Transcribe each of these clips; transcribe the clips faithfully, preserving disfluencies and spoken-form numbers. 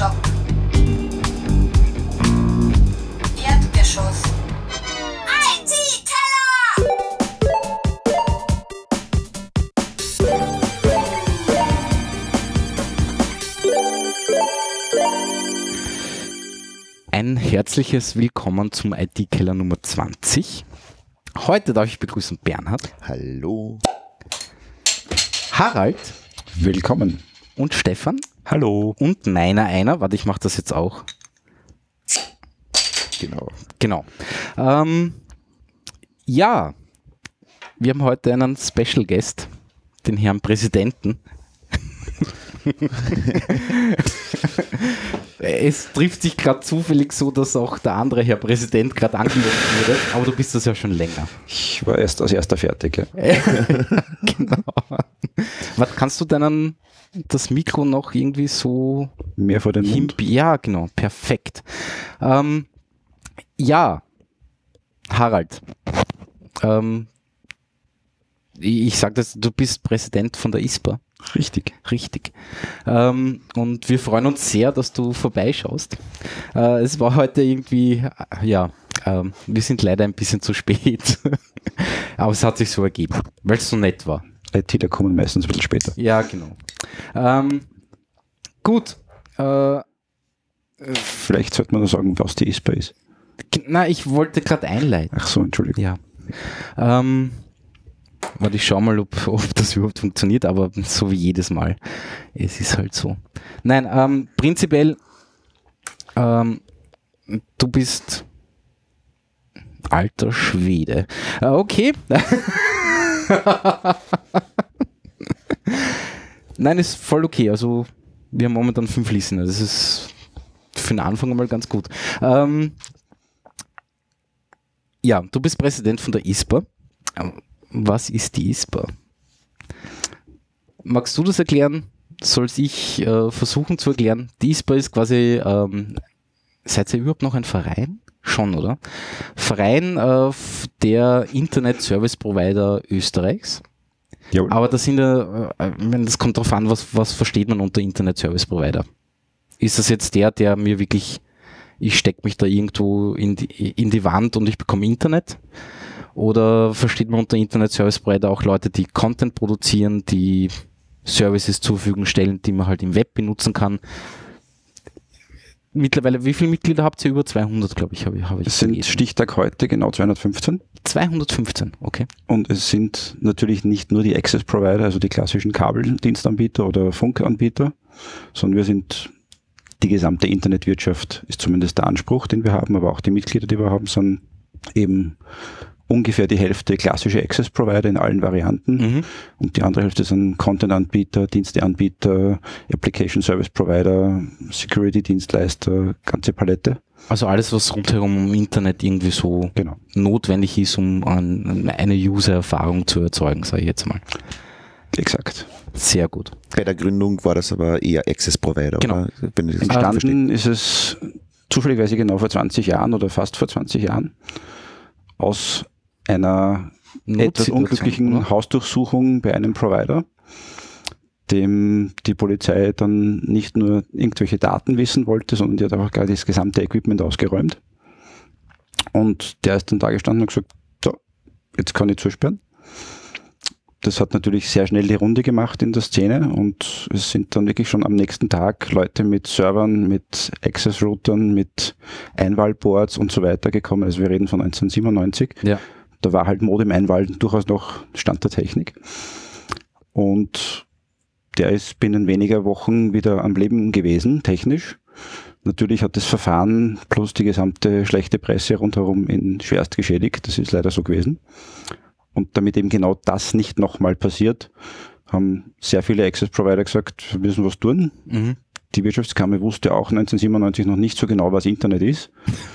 Stock. Erdgeschoss. I T-Keller! Ein herzliches Willkommen zum I T-Keller Nummer zwanzig. Heute darf ich begrüßen Bernhard. Hallo. Harald. Willkommen. Und Stefan. Hallo. Und meiner einer. Warte, ich mache das jetzt auch. Genau. Genau. Ähm, ja, wir haben heute einen Special Guest, den Herrn Präsidenten. Es trifft sich gerade zufällig so, dass auch der andere Herr Präsident gerade angerufen wurde, aber du bist das ja schon länger. Ich war erst als erster fertig. Ja. Genau. Was kannst du deinen, das Mikro noch irgendwie so mehr vor den Mund? Ja, genau, perfekt. Ähm, ja, Harald, ähm, ich, ich sage das, du bist Präsident von der I S P A. Richtig. Richtig. Ähm, und wir freuen uns sehr, dass du vorbeischaust. Äh, es war heute irgendwie, äh, ja, äh, wir sind leider ein bisschen zu spät. Aber es hat sich so ergeben, weil es so nett war. ITler kommen meistens ein bisschen später. Ja, genau. Ähm, gut. Äh, Vielleicht sollte man noch sagen, was die I S P A ist. Na, ich wollte gerade einleiten. Ach so, Entschuldigung. Ja. Ähm, Warte, ich schau mal, ob, ob das überhaupt funktioniert, aber so wie jedes Mal. Es ist halt so. Nein, ähm, prinzipiell, ähm, du bist alter Schwede. Äh, okay. Nein, ist voll okay. Also, wir haben momentan fünf Listener. Das ist für den Anfang mal ganz gut. Ähm, ja, du bist Präsident von der I S P A. Was ist die I S P A? Magst du das erklären? Soll ich äh, versuchen zu erklären? Die I S P A ist quasi, ähm, seid ihr überhaupt noch ein Verein? Schon, oder? Verein äh, der Internet Service Provider Österreichs. Jawohl. Aber das sind ja, äh, das kommt darauf an, was, was versteht man unter Internet Service Provider? Ist das jetzt der, der mir wirklich, ich stecke mich da irgendwo in die, in die Wand und ich bekomme Internet? Oder versteht man unter Internet Service Provider auch Leute, die Content produzieren, die Services zur Verfügung stellen, die man halt im Web benutzen kann? Mittlerweile, wie viele Mitglieder habt ihr? Über zweihundert, glaube ich, habe ich. Hab ich es sind gelesen. Stichtag heute genau zweihundertfünfzehn. zweihundertfünfzehn, okay. Und es sind natürlich nicht nur die Access Provider, also die klassischen Kabeldienstanbieter oder Funkanbieter, sondern wir sind die gesamte Internetwirtschaft, ist zumindest der Anspruch, den wir haben, aber auch die Mitglieder, die wir haben, sind eben ungefähr die Hälfte klassische Access Provider in allen Varianten Mhm. und die andere Hälfte sind Content-Anbieter, Diensteanbieter, Application Service Provider, Security-Dienstleister, ganze Palette. Also alles, was rundherum im Internet irgendwie so Genau. notwendig ist, um an, eine User-Erfahrung zu erzeugen, sage ich jetzt mal. Exakt. Sehr gut. Bei der Gründung war das aber eher Access Provider. Genau. Oder? Wenn ich das richtig Entstanden ist es zufälligerweise genau vor zwanzig Jahren oder fast vor zwanzig Jahren aus einer etwas Notsituation, unglücklichen oder? Hausdurchsuchung bei einem Provider, dem die Polizei dann nicht nur irgendwelche Daten wissen wollte, sondern die hat auch gerade das gesamte Equipment ausgeräumt. Und der ist dann da gestanden und gesagt, so, jetzt kann ich zusperren. Das hat natürlich sehr schnell die Runde gemacht in der Szene und es sind dann wirklich schon am nächsten Tag Leute mit Servern, mit Access-Routern, mit Einwahlboards und so weiter gekommen. Also wir reden von neunzehnhundertsiebenundneunzig. Ja. Da war halt Modem-Einwahlen durchaus noch Stand der Technik. Und der ist binnen weniger Wochen wieder am Leben gewesen, technisch. Natürlich hat das Verfahren plus die gesamte schlechte Presse rundherum ihn schwerst geschädigt. Das ist leider so gewesen. Und damit eben genau das nicht nochmal passiert, haben sehr viele Access-Provider gesagt, wir müssen was tun. Mhm. Die Wirtschaftskammer wusste auch neunzehnhundertsiebenundneunzig noch nicht so genau, was Internet ist.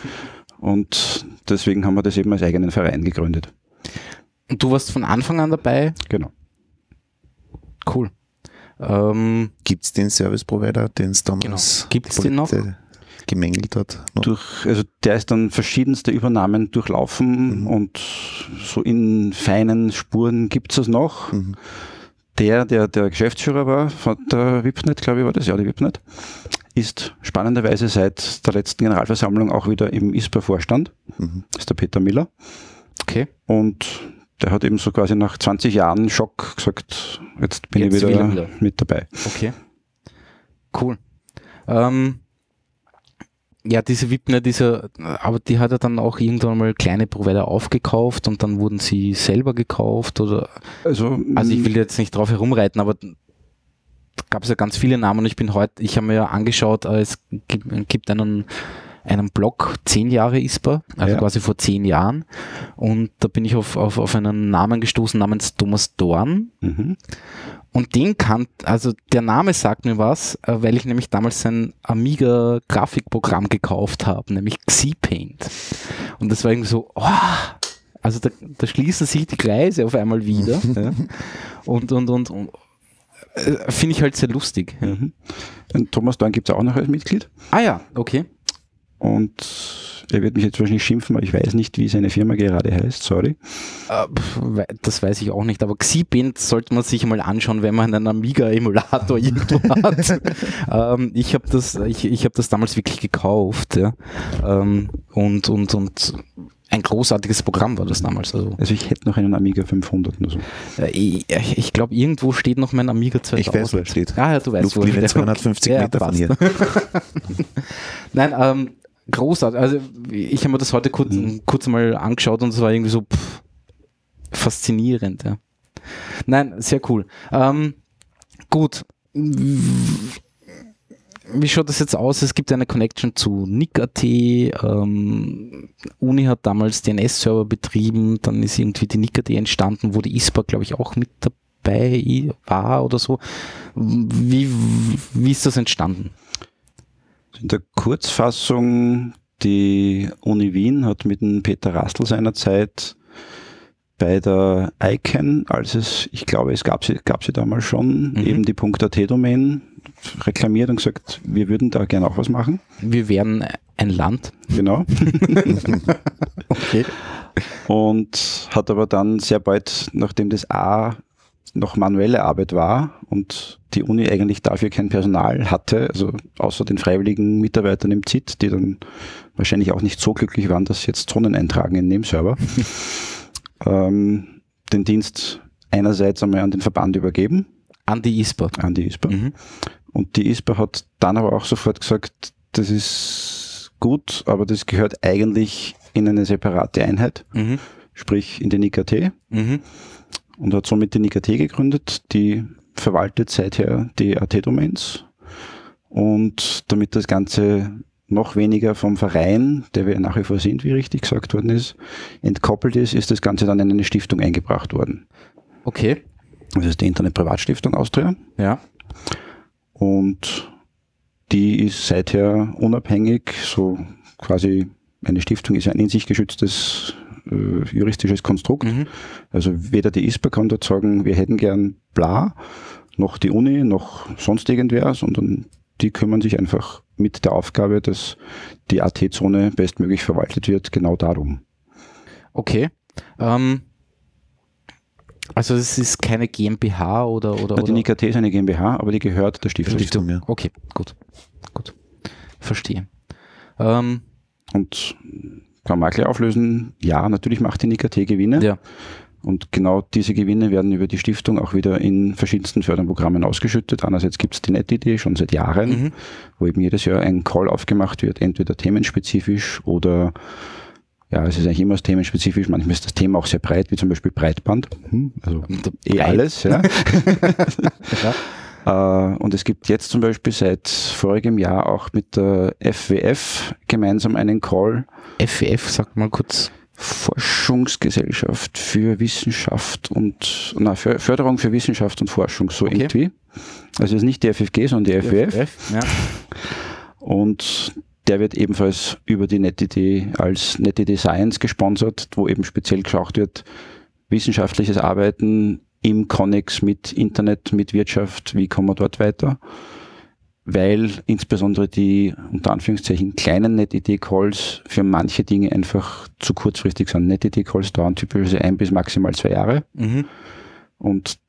Und deswegen haben wir das eben als eigenen Verein gegründet. Und du warst von Anfang an dabei? Genau. Cool. Ähm, Gibt es den Service Provider, den es damals Genau. Gibt's den noch? gemängelt hat? Noch? Durch, also der ist dann verschiedenste Übernahmen durchlaufen Mhm. und so in feinen Spuren gibt es es noch. Mhm. Der, der der Geschäftsführer war von der Wipnet, glaube ich war das, ja, die Wipnet, ist spannenderweise seit der letzten Generalversammlung auch wieder im I S P A-Vorstand. Mhm. Das ist der Peter Miller. Okay. Und der hat eben so quasi nach zwanzig Jahren Schock gesagt, jetzt bin Jetzt ich will wieder, er wieder. mit dabei. Okay. Cool. Ähm, ja, diese Wipner, diese, aber die hat er dann auch irgendwann mal kleine Provider aufgekauft und dann wurden sie selber gekauft oder, Also, also ich will jetzt nicht drauf herumreiten, aber da gab es ja ganz viele Namen und ich bin heute, ich habe mir ja angeschaut, äh, es gibt, gibt einen einen Blog, zehn Jahre I S P A, also Ja. quasi vor zehn Jahren. Und da bin ich auf, auf, auf einen Namen gestoßen namens Thomas Dorn. mhm. Und den kann, also der Name sagt mir was, äh, weil ich nämlich damals sein Amiga-Grafikprogramm gekauft habe, nämlich Xpaint. Und das war irgendwie so, oh, also da, da schließen sich die Kreise auf einmal wieder. Ja. Und, und, und, und äh, finde ich halt sehr lustig. Ja. Mhm. Und Thomas Dorn gibt es auch noch als Mitglied. Ah ja, okay. Und er wird mich jetzt wahrscheinlich schimpfen, aber ich weiß nicht, wie seine Firma gerade heißt, sorry. Äh, pf, we- Das weiß ich auch nicht, aber Xpaint sollte man sich mal anschauen, wenn man einen Amiga-Emulator irgendwo hat. ähm, ich habe das, ich, ich hab das damals wirklich gekauft, ja. Ähm, und, und, und ein großartiges Programm war das damals. Also, Also ich hätte noch einen Amiga fünfhundert nur so. äh, ich ich glaube, irgendwo steht noch mein Amiga zweitausend. Ich weiß, wo er steht. Ah ja, du weißt, wo er Luftlinie steht. zweihundertfünfzig Ja, Meter von passt. hier. Nein, ähm, großartig. Also ich habe mir das heute kurz, Mhm. kurz mal angeschaut und es war irgendwie so pff, faszinierend. Ja. Nein, sehr cool. Ähm, gut. Wie schaut das jetzt aus? Es gibt eine Connection zu Nick Punkt at. Ähm, Uni hat damals D N S-Server betrieben, dann ist irgendwie die Nick Punkt at entstanden, wo die I S P A, glaube ich, auch mit dabei war oder so. Wie, wie ist das entstanden? In der Kurzfassung, die Uni Wien hat mit dem Peter Rastl seinerzeit bei der I C A N, als es, ich glaube, es gab sie, gab sie damals schon, Mhm. eben die .at-Domain reklamiert und gesagt, wir würden da gerne auch was machen. Wir wären ein Land. Genau. Okay. Und hat aber dann sehr bald, nachdem das A noch manuelle Arbeit war und die Uni eigentlich dafür kein Personal hatte, also außer den freiwilligen Mitarbeitern im Z I T, die dann wahrscheinlich auch nicht so glücklich waren, dass sie jetzt Zonen eintragen in dem Server, ähm, den Dienst einerseits einmal an den Verband übergeben, An die I S P A. an die I S P A. Mhm. Und die I S P A hat dann aber auch sofort gesagt, das ist gut, aber das gehört eigentlich in eine separate Einheit, Mhm. sprich in den I K T. Mhm. Und hat somit die N I K T gegründet, die verwaltet seither die A T-Domains. Und damit das Ganze noch weniger vom Verein, der wir nach wie vor sind, wie richtig gesagt worden ist, entkoppelt ist, ist das Ganze dann in eine Stiftung eingebracht worden. Okay. Das ist die Internet-Privatstiftung Austria. Ja. Und die ist seither unabhängig, so quasi eine Stiftung ist ein in sich geschütztes äh, juristisches Konstrukt. Mhm. Also weder die I S P A kann dort sagen, wir hätten gern bla, noch die Uni, noch sonst irgendwer, sondern die kümmern sich einfach mit der Aufgabe, dass die A T-Zone bestmöglich verwaltet wird, genau darum. Okay. Ähm, also es ist keine GmbH oder oder, Na, die oder N I K T ist eine GmbH, aber die gehört der Stiftung. Stiftung, ja. Okay, gut. Gut. Verstehe. Ähm, Und kann man auch gleich auflösen, ja, natürlich macht die N I K T Gewinne. ja. Und genau diese Gewinne werden über die Stiftung auch wieder in verschiedensten Förderprogrammen ausgeschüttet. Einerseits gibt es die NetID schon seit Jahren, Mhm. wo eben jedes Jahr ein Call aufgemacht wird, entweder themenspezifisch oder, ja, es ist eigentlich immer themenspezifisch, manchmal ist das Thema auch sehr breit, wie zum Beispiel Breitband, Hm, also eh Breit. alles. Ja. Ja. Äh, Und es gibt jetzt zum Beispiel seit vorigem Jahr auch mit der F W F gemeinsam einen Call, F W F, sag mal kurz. Forschungsgesellschaft für Wissenschaft und na, För- Förderung für Wissenschaft und Forschung, so Okay. irgendwie. Also es ist nicht die F F G, sondern die F W F. Ja. Und der wird ebenfalls über die NetID als NetID Science gesponsert, wo eben speziell geschaut wird, wissenschaftliches Arbeiten im Konnex mit Internet, mit Wirtschaft, wie kommen wir dort weiter? Weil insbesondere die unter Anführungszeichen kleinen NetID-Calls für manche Dinge einfach zu kurzfristig sind. NetID-Calls dauern typischerweise ein bis maximal zwei Jahre Mhm. und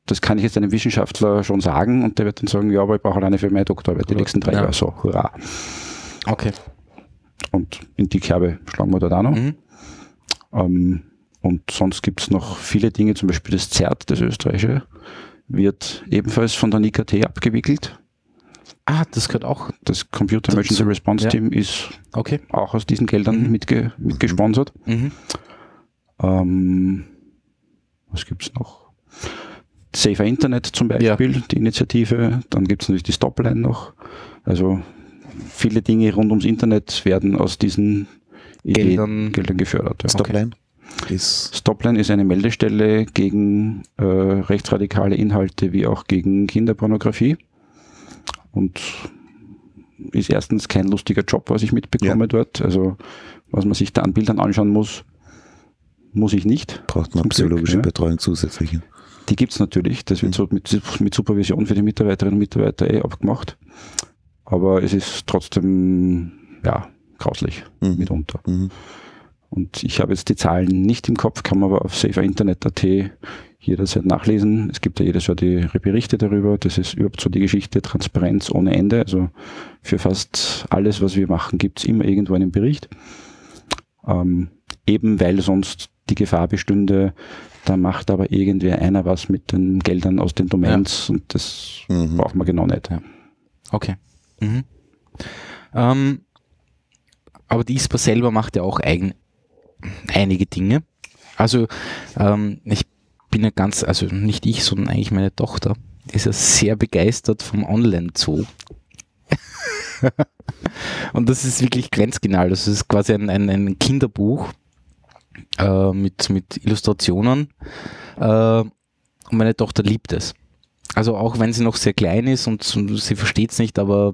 das kann ich jetzt einem Wissenschaftler schon sagen und der wird dann sagen, ja, aber ich brauche alleine für meine Doktorarbeit die nächsten drei Ja. Jahre. So, hurra. Okay. Und in die Kerbe schlagen wir dort auch noch. Mhm. Ähm, und sonst gibt es noch viele Dinge, zum Beispiel das Z E R T, das österreichische, wird ebenfalls von der N I K T abgewickelt. Ah, das gehört auch. Das Computer Dazu. Emergency Response Ja. Team ist Okay. auch aus diesen Geldern Mhm. mitge mitgesponsert. Mhm. Ähm, was gibt es noch? Safer Internet zum Beispiel, die Initiative. Dann gibt es natürlich die Stopline noch. Also viele Dinge rund ums Internet werden aus diesen Ideen, Geldern- Geldern gefördert. Ja. Stopline ist Stopline ist eine Meldestelle gegen äh, rechtsradikale Inhalte wie auch gegen Kinderpornografie und ist erstens kein lustiger Job, was ich mitbekomme Ja. dort. Also was man sich da an Bildern anschauen muss, muss ich nicht. braucht man Zum Glück, psychologische ja. Betreuung zusätzlich. Die gibt es natürlich. Das wird so mit, mit Supervision für die Mitarbeiterinnen und Mitarbeiter eh abgemacht. Aber es ist trotzdem ja grauslich Mhm. mitunter. Mhm. Und ich habe jetzt die Zahlen nicht im Kopf, kann man aber auf saferinternet punkt at jederzeit nachlesen. Es gibt ja jedes Jahr die Berichte darüber. Das ist überhaupt so die Geschichte, Transparenz ohne Ende. Also für fast alles, was wir machen, gibt es immer irgendwo einen Bericht. Ähm, eben weil sonst die Gefahr bestünde, da macht aber irgendwer einer was mit den Geldern aus den Domains und das Mhm. braucht man genau nicht. Ja. Okay. Mhm. Ähm, aber die I S P A selber macht ja auch eigen, einige Dinge. Also ähm, ich bin ja ganz, also nicht ich, sondern eigentlich meine Tochter, ist ja sehr begeistert vom Online-Zoo. Und das ist wirklich grenzgenial. Das ist quasi ein, ein, ein Kinderbuch äh, mit, mit Illustrationen. Äh, und meine Tochter liebt es. Also auch wenn sie noch sehr klein ist und, und sie versteht es nicht, aber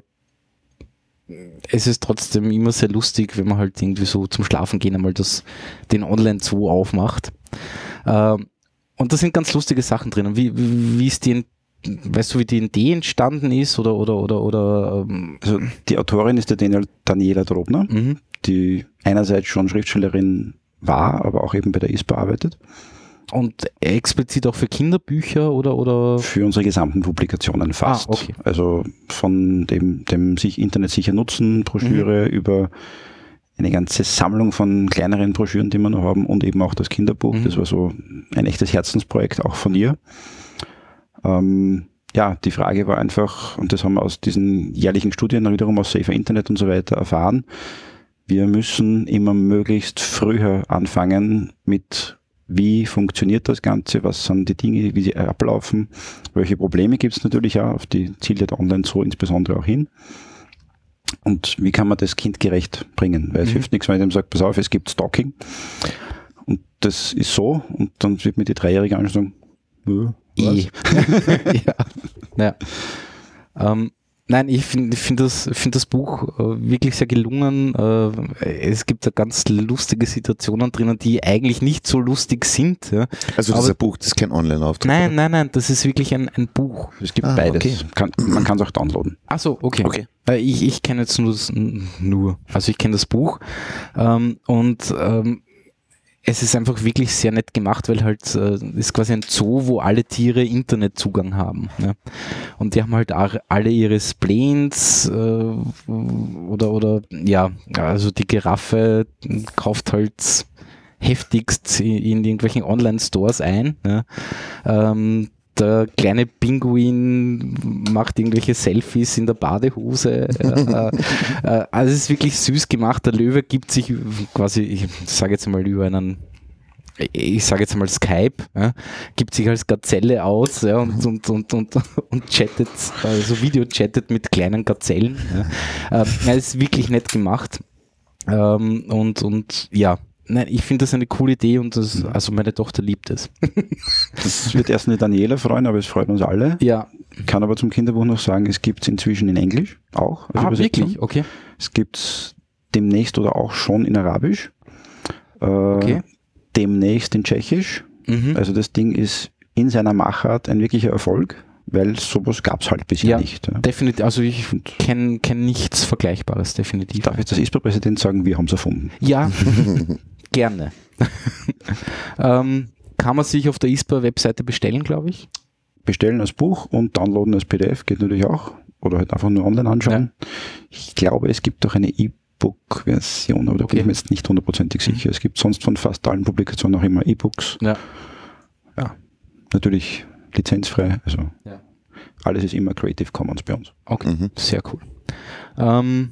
es ist trotzdem immer sehr lustig, wenn man halt irgendwie so zum Schlafen gehen einmal das, den Online-Zoo aufmacht. Ähm, und da sind ganz lustige Sachen drin. Wie, wie, wie ist die, weißt du, wie die Idee entstanden ist oder, oder, oder, oder, ähm, Also die Autorin ist die Daniel, Daniela Drobner, mhm. die einerseits schon Schriftstellerin war, aber auch eben bei der I S P A arbeitet. Und explizit auch für Kinderbücher oder, oder? Für unsere gesamten Publikationen fast. Ah, okay. Also von dem, dem sich Internet sicher nutzen Broschüre über eine ganze Sammlung von kleineren Broschüren, die wir noch haben und eben auch das Kinderbuch. Mhm. Das war so ein echtes Herzensprojekt auch von ihr. Ähm, ja, die Frage war einfach, und das haben wir aus diesen jährlichen Studien wiederum aus Safer Internet und so weiter erfahren, wir müssen immer möglichst früher anfangen mit, wie funktioniert das Ganze, was sind die Dinge, wie sie ablaufen, welche Probleme gibt es natürlich auch, auf die zielt der Online-Zoo insbesondere auch hin. Und wie kann man das kindgerecht bringen? Weil es Mhm. hilft nichts, wenn ich dem sage, pass auf, es gibt Stalking. Und das ist so. Und dann wird mir die Dreijährige anschauen, ja, Eh. ja. ja. Ähm, nein, ich finde ich find das, find das Buch äh, wirklich sehr gelungen. Äh, es gibt da ganz lustige Situationen drinnen, die eigentlich nicht so lustig sind. Ja. Also das Aber- ist ein Buch, das ist kein Online-Auftritt. Nein, nein, nein, das ist wirklich ein, ein Buch. Es gibt Ah, beides. okay. Kann, man kann es auch downloaden. Ach so, okay. Okay. Äh, ich ich kenne jetzt nur, das, nur, also ich kenne das Buch ähm, und ähm, es ist einfach wirklich sehr nett gemacht, weil halt äh, ist quasi ein Zoo, wo alle Tiere Internetzugang haben. Ja. Und die haben halt auch alle ihre Spleens äh, oder, oder ja, also die Giraffe kauft halt heftigst in, in irgendwelchen Online-Stores ein. Ja. Ähm, der kleine Pinguin macht irgendwelche Selfies in der Badehose. äh, äh, also es ist wirklich süß gemacht. Der Löwe gibt sich quasi, ich sage jetzt mal über einen, ich sage jetzt mal Skype, ja, gibt sich als Gazelle aus, ja, und, und, und, und, und chattet, also Video-chattet mit kleinen Gazellen. Ja. Äh, ja, ist wirklich nett gemacht. Ähm, und, und ja, nein, ich finde das eine coole Idee und das, also meine Tochter liebt es. Das wird erst eine Daniela freuen, aber es freut uns alle. Ja. Kann aber zum Kinderbuch noch sagen, es gibt es inzwischen in Englisch auch. als Ah, Übersetzung. wirklich? Okay. Es gibt es demnächst oder auch schon in Arabisch. Äh, Okay. Demnächst in Tschechisch. Mhm. Also das Ding ist in seiner Machart ein wirklicher Erfolg, weil sowas gab es halt bisher Ja, nicht. Ja. definitiv, also ich kenne kenn nichts Vergleichbares, definitiv. Darf jetzt das I S P A-Präsident sagen, wir haben es erfunden. Ja, gerne. ähm, kann man sich auf der I S P A-Webseite bestellen, glaube ich. bestellen als Buch und downloaden als P D F, geht natürlich auch. Oder halt einfach nur online anschauen. Ja. Ich glaube, es gibt auch eine E-Book-Version, aber da Okay. bin ich mir jetzt nicht hundertprozentig sicher. Es gibt sonst von fast allen Publikationen auch immer E-Books. Ja. Ja, natürlich lizenzfrei. Also Ja. alles ist immer Creative Commons bei uns. Okay, Mhm. sehr cool. Ähm,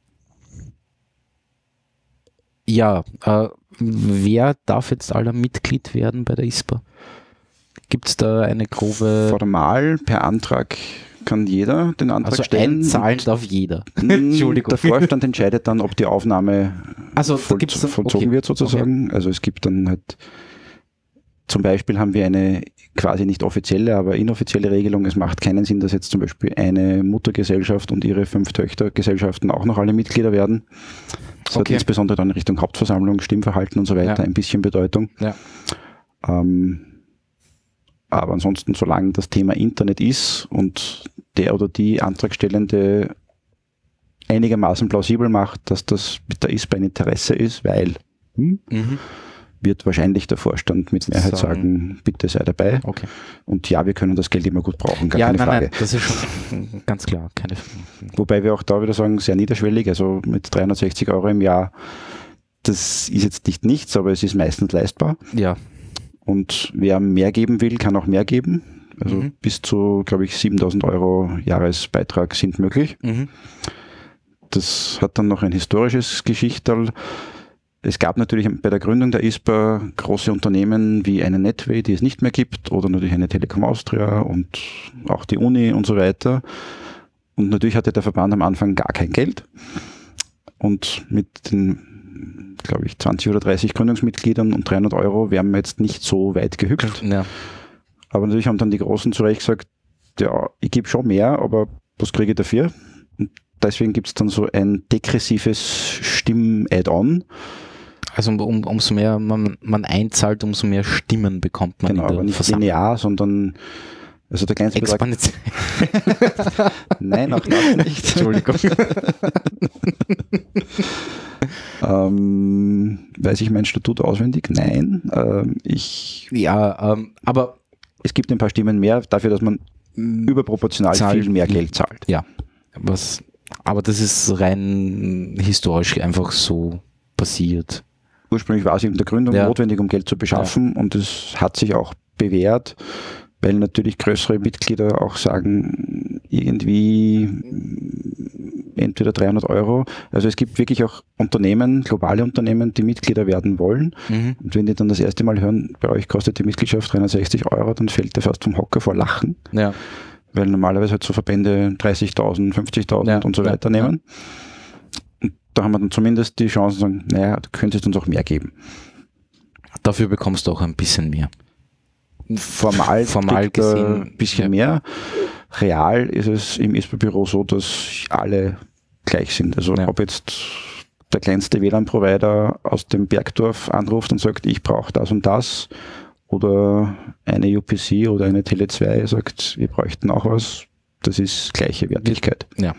ja, äh, wer darf jetzt aller Mitglied werden bei der I S P A? Gibt es da eine grobe... Formal per Antrag kann jeder den Antrag Also stellen. einzahlen darf jeder. Mm, Entschuldigung. Der Vorstand entscheidet dann, ob die Aufnahme Also, da voll, gibt's dann- vollzogen okay. wird sozusagen. Also es gibt dann halt, zum Beispiel haben wir eine quasi nicht offizielle, aber inoffizielle Regelung. Es macht keinen Sinn, dass jetzt zum Beispiel eine Muttergesellschaft und ihre fünf Töchtergesellschaften auch noch alle Mitglieder werden. Das Okay. hat insbesondere dann Richtung Hauptversammlung, Stimmverhalten und so weiter Ja. ein bisschen Bedeutung. Ja. Ähm, aber ansonsten, solange das Thema Internet ist und der oder die Antragstellende einigermaßen plausibel macht, dass das mit der I S P A ein Interesse ist, weil hm, Mhm. wird wahrscheinlich der Vorstand mit Mehrheit Sagen. sagen, bitte sei dabei. Okay. Und ja, wir können das Geld immer gut brauchen, gar Ja, keine nein, Frage. nein, das ist schon ganz klar. Keine Wobei wir auch da wieder sagen, sehr niederschwellig, also mit dreihundertsechzig Euro im Jahr, das ist jetzt nicht nichts, aber es ist meistens leistbar. Ja. Und wer mehr geben will, kann auch mehr geben. Also Mhm. bis zu, glaube ich, siebentausend Euro Jahresbeitrag sind möglich. Mhm. Das hat dann noch ein historisches Geschichterl. Es gab natürlich bei der Gründung der I S P A große Unternehmen wie eine Netway, die es nicht mehr gibt, oder natürlich eine Telekom Austria und auch die Uni und so weiter. Und natürlich hatte der Verband am Anfang gar kein Geld. Und mit den, glaube ich, zwanzig oder dreißig Gründungsmitgliedern und dreihundert Euro wären wir jetzt nicht so weit gehüpft. Ja. Aber natürlich haben dann die Großen zu Recht gesagt, ja, ich gebe schon mehr, aber was kriege ich dafür? Und deswegen gibt es dann so ein degressives Stimm-Add-on. Also um, um, umso mehr man, man einzahlt, umso mehr Stimmen bekommt man Genau, in der aber nicht Versammlung. linear, sondern also der kleinste Betrag. Exponentiell. Nein, auch das nicht. Entschuldigung. ähm, weiß ich mein Statut auswendig? Nein. Ähm, ich, Ja, ähm, aber es gibt ein paar Stimmen mehr dafür, dass man überproportional Zahl- viel mehr Geld zahlt. ja, was, aber das ist rein historisch einfach so passiert. Ursprünglich war es in der Gründung Ja. notwendig, um Geld zu beschaffen, und es hat sich auch bewährt, weil natürlich größere Mitglieder auch sagen, irgendwie entweder dreihundert Euro. Also es gibt wirklich auch Unternehmen, globale Unternehmen, die Mitglieder werden wollen. Mhm. Und wenn die dann das erste Mal hören, bei euch kostet die Mitgliedschaft dreihundertsechzig Euro, dann fällt der fast vom Hocker vor Lachen, Ja, weil normalerweise halt so Verbände dreißigtausend, fünfzigtausend Ja, und so ja, weiter nehmen. Und da haben wir dann zumindest die Chance zu sagen, naja, da könnte es uns auch mehr geben. dafür bekommst du auch ein bisschen mehr. Formal, Formal kriegt er gesehen, ein bisschen ja. mehr. Real ist es im I S P A-Büro so, dass alle gleich sind. Also Ja. ob jetzt der kleinste W L A N-Provider aus dem Bergdorf anruft und sagt, ich brauche das und das, oder eine U P C oder eine Tele zwei sagt, wir bräuchten auch was, das ist gleiche Wertigkeit. Ja.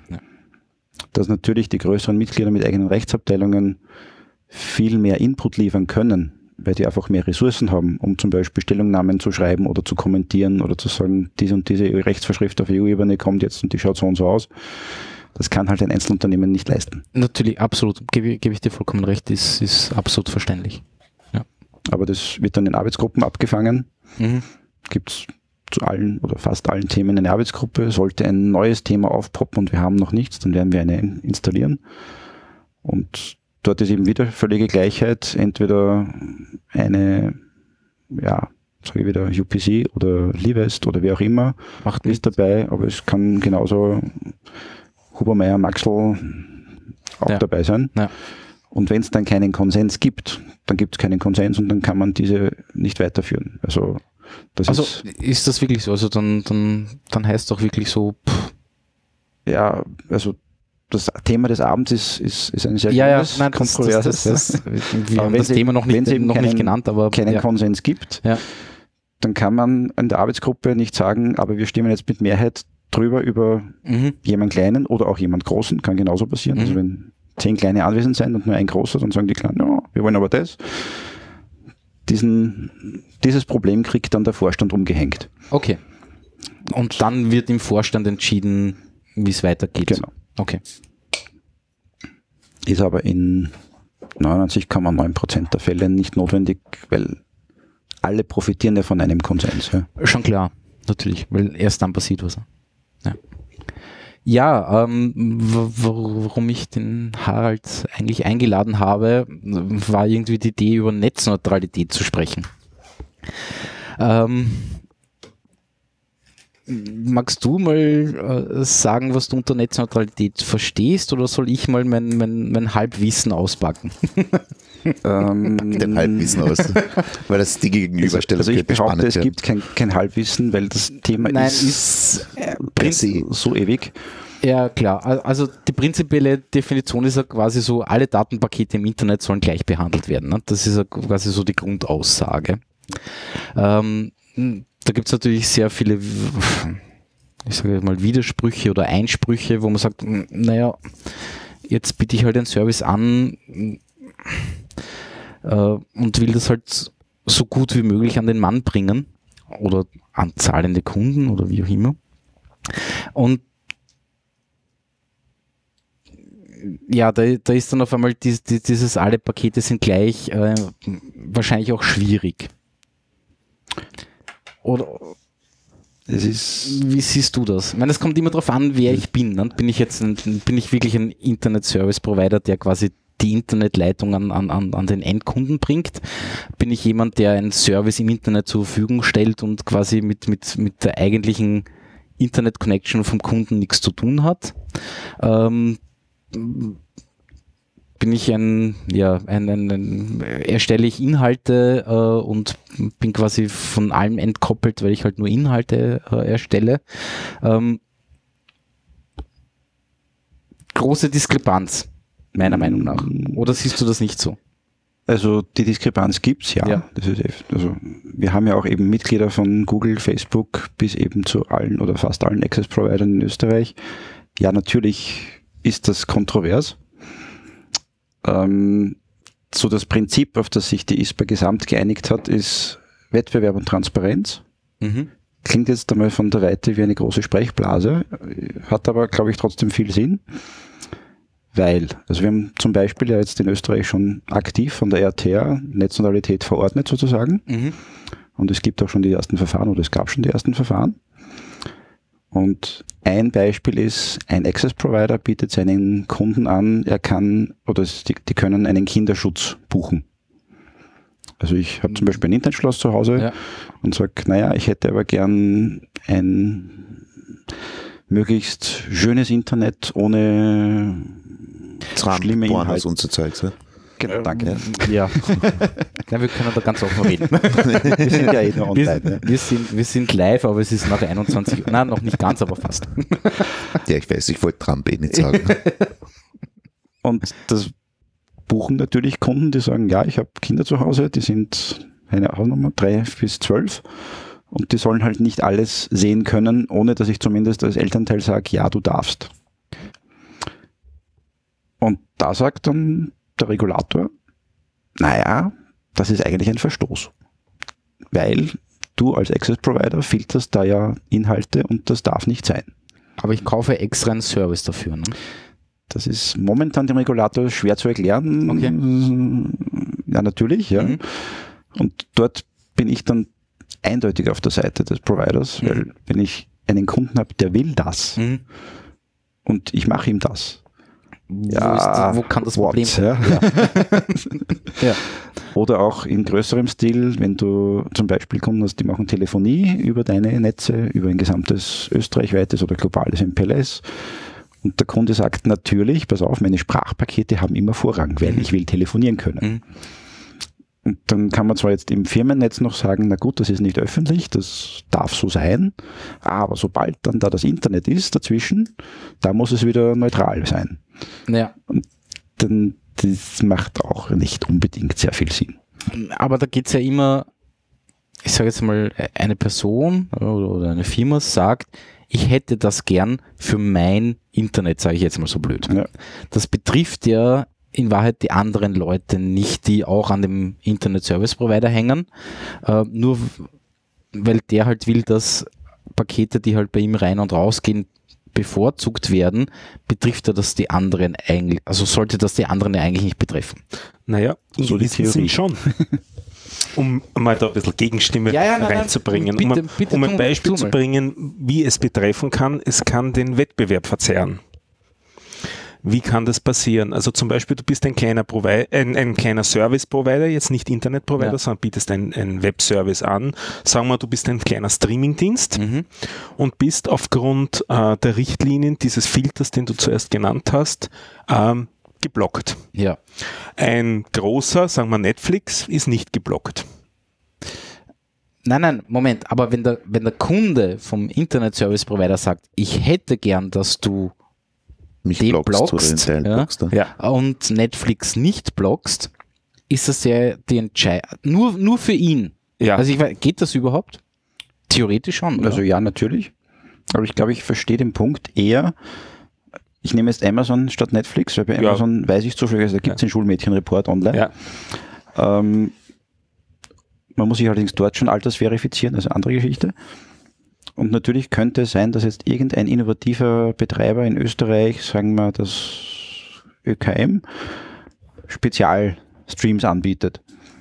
Dass natürlich die größeren Mitglieder mit eigenen Rechtsabteilungen viel mehr Input liefern können, weil die einfach mehr Ressourcen haben, um zum Beispiel Stellungnahmen zu schreiben oder zu kommentieren oder zu sagen, diese und diese Rechtsvorschrift auf E U-Ebene kommt jetzt und die schaut so und so aus. Das kann halt ein Einzelunternehmen nicht leisten. Natürlich, absolut, gebe, gebe ich dir vollkommen recht, ist, ist absolut verständlich. Aber das wird dann in Arbeitsgruppen abgefangen. Mhm. Gibt es zu allen oder fast allen Themen eine Arbeitsgruppe. Sollte ein neues Thema aufpoppen und wir haben noch nichts, dann werden wir eine installieren. Und dort ist eben wieder völlige Gleichheit. Entweder eine, ja, sage ich wieder, U P C oder Livest oder wer auch immer Macht ist dabei, aber es kann genauso Hubermeier, Maxl auch Ja. dabei sein. Ja. Und wenn es dann keinen Konsens gibt, dann gibt es keinen Konsens und dann kann man diese nicht weiterführen. Also das Also ist, ist das wirklich so? Also dann, dann, dann heißt es doch wirklich so, pff, ja, also das Thema des Abends ist, ist, ist ein sehr ja, ja, gutes, nein, das, das, kontroverses. das, das, wir Aber haben wenn das sie- Thema noch wenn nicht, sie eben noch nicht keinen- genannt, aber keinen ja. Konsens gibt, Ja. dann kann man in der Arbeitsgruppe nicht sagen, aber wir stimmen jetzt mit Mehrheit drüber über Mhm. jemand Kleinen oder auch jemand Großen, kann genauso passieren. Mhm. Also wenn zehn Kleine anwesend sind und nur ein Großer, dann sagen die Kleinen, ja, wir wollen aber das. Diesen, dieses Problem kriegt dann der Vorstand umgehängt. Okay. Und dann wird im Vorstand entschieden, wie es weitergeht. Genau. Okay. Ist aber in neunundneunzig Komma neun Prozent der Fälle nicht notwendig, weil alle profitieren ja von einem Konsens. Ja. Schon klar, natürlich, weil erst dann passiert was. Ja, ja ähm, warum ich den Harald eigentlich eingeladen habe, war irgendwie die Idee, über Netzneutralität zu sprechen. Ähm, magst du mal äh, sagen, was du unter Netzneutralität verstehst, oder soll ich mal mein, mein, mein Halbwissen auspacken? ähm, Dem Halbwissen aus, weil das die Gegenüberstellung Also ich könnte behaupte, spannend es werden. gibt kein, kein Halbwissen, weil das Thema Nein, ist, ist äh, Per se. so ewig. Ja, klar. Al- Also die prinzipielle Definition ist ja quasi so, alle Datenpakete im Internet sollen gleich behandelt werden. Ne? Das ist ja quasi so die Grundaussage. Ähm, da gibt es natürlich sehr viele, ich sage mal, Widersprüche oder Einsprüche, wo man sagt, m, naja, jetzt biete ich halt den Service an äh, und will das halt so gut wie möglich an den Mann bringen oder an zahlende Kunden oder wie auch immer. Und ja, da, da ist dann auf einmal dies, dies, dieses alle Pakete sind gleich äh, wahrscheinlich auch schwierig. Oder Es ist, wie siehst du das? Ich meine, es kommt immer darauf an, wer ich bin. Ne? Bin ich jetzt ein, bin ich wirklich ein Internet-Service-Provider, der quasi die Internetleitung an, an, an den Endkunden bringt? Bin ich jemand, der einen Service im Internet zur Verfügung stellt und quasi mit, mit, mit der eigentlichen Internet-Connection vom Kunden nichts zu tun hat? Ähm, bin ich ein, ja, ein, ein, ein erstelle ich Inhalte äh, und bin quasi von allem entkoppelt, weil ich halt nur Inhalte äh, erstelle. Ähm, große Diskrepanz, meiner Meinung nach. Oder siehst du das nicht so? also die Diskrepanz gibt's ja. Ja. Das ist, eff- also wir haben ja auch eben Mitglieder von Google, Facebook bis eben zu allen oder fast allen Access-Providern in Österreich. Ja, natürlich ist das kontrovers. Ähm, so das Prinzip, auf das sich die I S P A gesamt geeinigt hat, ist Wettbewerb und Transparenz. Mhm. Klingt jetzt einmal von der Weite wie eine große Sprechblase, hat aber, glaube ich, trotzdem viel Sinn, weil, also wir haben zum Beispiel ja jetzt in Österreich schon aktiv von der R T R Netzneutralität verordnet sozusagen, Mhm. und es gibt auch schon die ersten Verfahren oder es gab schon die ersten Verfahren. Und ein Beispiel ist, ein Access-Provider bietet seinen Kunden an, er kann, oder es- die, die können einen Kinderschutz buchen. Also ich habe zum Beispiel ein Internetschloss zu Hause Ja. und sage, naja, ich hätte aber gern ein möglichst schönes Internet ohne schlimme Pornos Inhalte. und so Zeugs. Ja? Genau, danke. Ja. Ja, wir können da ganz offen reden. Wir sind ja eh nur Wir, online. wir, sind, wir sind live, aber es ist nach einundzwanzig Uhr. Nein, noch nicht ganz, aber fast. Ja, ich weiß, ich wollte Trump eh nicht sagen. Und das buchen natürlich Kunden, die sagen, ja, ich habe Kinder zu Hause, die sind eine Hausnummer, drei bis zwölf, und die sollen halt nicht alles sehen können, ohne dass ich zumindest als Elternteil sage, ja, du darfst. Und da sagt dann der Regulator, naja, das ist eigentlich ein Verstoß, weil du als Access-Provider filterst da ja Inhalte und das darf nicht sein. Aber ich kaufe extra einen Service dafür. Ne? Das ist momentan dem Regulator schwer zu erklären. Okay. Ja, natürlich, ja. Mhm. Und dort bin ich dann eindeutig auf der Seite des Providers, Mhm. weil wenn ich einen Kunden habe, der will das Mhm. und ich mache ihm das. Wo, Ja, ist das, wo kann das what, Problem sein? ja. Ja. Oder auch in größerem Stil, wenn du zum Beispiel Kunden hast, die machen Telefonie über deine Netze, über ein gesamtes österreichweites oder globales M P L S. Und der Kunde sagt natürlich, pass auf, meine Sprachpakete haben immer Vorrang, weil Mhm. ich will telefonieren können. Mhm. Und dann kann man zwar jetzt im Firmennetz noch sagen, na gut, das ist nicht öffentlich, das darf so sein, aber sobald dann da das Internet ist dazwischen, da muss es wieder neutral sein. Naja, Denn das macht auch nicht unbedingt sehr viel Sinn. aber da geht es ja immer, ich sage jetzt mal, eine Person oder, oder eine Firma sagt, ich hätte das gern für mein Internet, sage ich jetzt mal so blöd. Ja. Das betrifft ja in Wahrheit die anderen Leute nicht, die auch an dem Internet-Service-Provider hängen, äh, nur w- weil der halt will, dass Pakete, die halt bei ihm rein und raus gehen, bevorzugt werden, betrifft ja das die anderen eigentlich, also sollte das die anderen ja eigentlich nicht betreffen. Naja, in So die gewissem Sinn Theorie. schon. Um mal da ein bisschen Gegenstimme Ja, ja, nein, nein, reinzubringen. bitte, um ein, bitte um ein tu- Beispiel tu zu mal. bringen, wie es betreffen kann, es kann den Wettbewerb verzerren. Wie kann das passieren? Also zum Beispiel, du bist ein kleiner, Provi- ein, ein kleiner Service-Provider, jetzt nicht Internet-Provider, Ja. sondern bietest einen, einen Web-Service an. Sagen wir, du bist ein kleiner Streaming-Dienst Mhm. und bist aufgrund äh, der Richtlinien dieses Filters, den du zuerst genannt hast, ähm, geblockt. Ja. Ein großer, sagen wir Netflix, ist nicht geblockt. Nein, nein, Moment, aber wenn der, wenn der Kunde vom Internet-Service-Provider sagt, ich hätte gern, dass du Mich Den blockst oder blockst, den Teil ja. blockst. Ja. und Netflix nicht blockst, ist das ja die Entscheidung, nur, nur für ihn. Ja. Also ich weiß, geht das überhaupt? Theoretisch schon, oder? Also ja, natürlich. Aber ich glaube, ich verstehe den Punkt eher, ich nehme jetzt Amazon statt Netflix, weil bei Ja. Amazon weiß ich zufällig, also da gibt es den Schulmädchenreport online. Ja. Ähm, man muss sich allerdings dort schon altersverifizieren, also andere Geschichte. Und natürlich könnte es sein, dass jetzt irgendein innovativer Betreiber in Österreich, sagen wir das Ö K M, Spezialstreams anbietet.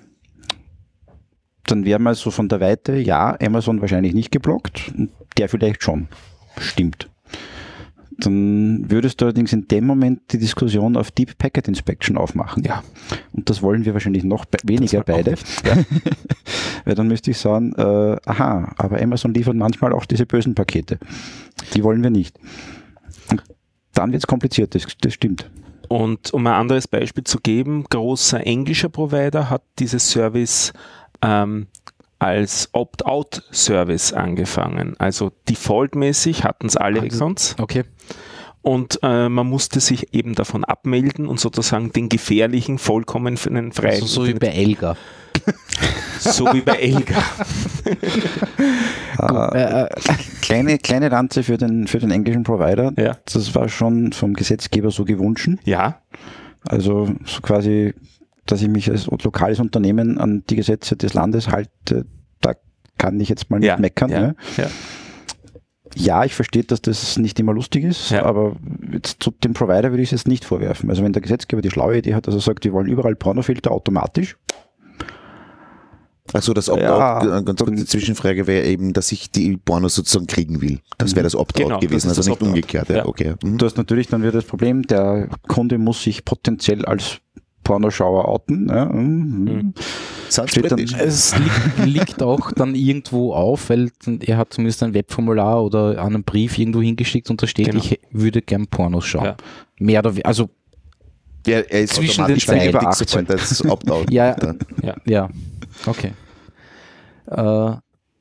Dann wäre mal so von der Weite, ja, Amazon wahrscheinlich nicht geblockt, und der vielleicht schon. Stimmt. Dann würdest du allerdings in dem Moment die Diskussion auf Deep Packet Inspection aufmachen. Ja. Und das wollen wir wahrscheinlich noch be weniger Das wollen wir beide. Weil dann müsste ich sagen, äh, aha, aber Amazon liefert manchmal auch diese bösen Pakete. Die wollen wir nicht. Und dann wird es kompliziert, das, das stimmt. Und um ein anderes Beispiel zu geben, großer englischer Provider hat dieses Service ähm, als Opt-out-Service angefangen. Also defaultmäßig hatten es alle Also- sonst. Okay. Und äh, man musste sich eben davon abmelden und sozusagen den gefährlichen, vollkommen freien, Also so wie bei Elga. so wie bei Elga. Äh, äh, Kleine, kleine Lanze für den, für den englischen Provider. Ja. Das war schon vom Gesetzgeber so gewünscht. Ja, Also so quasi, dass ich mich als lokales Unternehmen an die Gesetze des Landes halte, da kann ich jetzt mal nicht ja, meckern. ja, Ne? ja. Ja, ich verstehe, dass das nicht immer lustig ist, Ja. aber jetzt zu dem Provider würde ich es jetzt nicht vorwerfen. Also wenn der Gesetzgeber die schlaue Idee hat, dass er sagt, wir wollen überall Pornofilter automatisch. Also das Opt-out, Ja. äh, ganz kurze Zwischenfrage wäre eben, dass ich die Pornos sozusagen kriegen will. Das wäre das Opt-out Genau, das gewesen, ist also das nicht Opt-out. umgekehrt. Ja, Ja. okay. Mhm. Du hast natürlich dann wieder das Problem, der Kunde muss sich potenziell als Pornoschauer outen. Ja. Mhm. Sounds Steht dann- British. es liegt, liegt auch dann irgendwo auf, weil er hat zumindest ein Webformular oder einen Brief irgendwo hingeschickt und da steht, Genau. ich würde gern Pornos schauen. Ja. Mehr oder weniger, also Ja, er ist zwischen automatisch den Zeilen. bestätigt, sobald das Opt-out Ja. dann. ja, okay. Äh,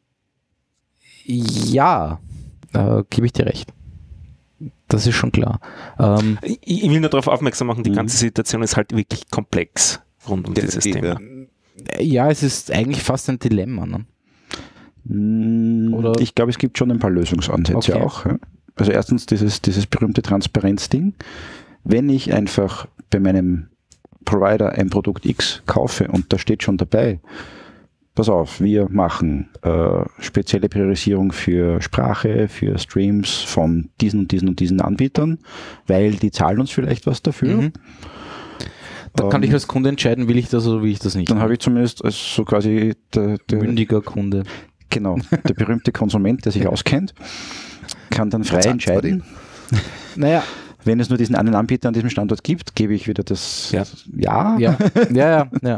ja, äh, gebe ich dir recht. Das ist schon klar. Ähm, Ich, ich will nur darauf aufmerksam machen, die Mhm. ganze Situation ist halt wirklich komplex rund um dieses Definitiv, Thema. ja. ja, es ist eigentlich fast ein Dilemma. Ne? Mm, Oder- Ich glaube, es gibt schon ein paar Lösungsansätze Okay. auch. Ja. Also erstens dieses, dieses berühmte Transparenzding. Wenn ich einfach bei meinem Provider ein Produkt X kaufe und da steht schon dabei, pass auf, wir machen äh, spezielle Priorisierung für Sprache, für Streams von diesen und diesen und diesen Anbietern, weil die zahlen uns vielleicht was dafür. Mhm. Da kann Ähm, ich als Kunde entscheiden, will ich das oder will ich das nicht. Dann habe ich zumindest als so quasi der, der, Mündiger Kunde. genau, der berühmte Konsument, der sich auskennt, kann dann frei Verzahnt war entscheiden. Naja, Wenn es nur diesen einen Anbieter an diesem Standort gibt, gebe ich wieder das Ja. Ja. ja, ja, ja.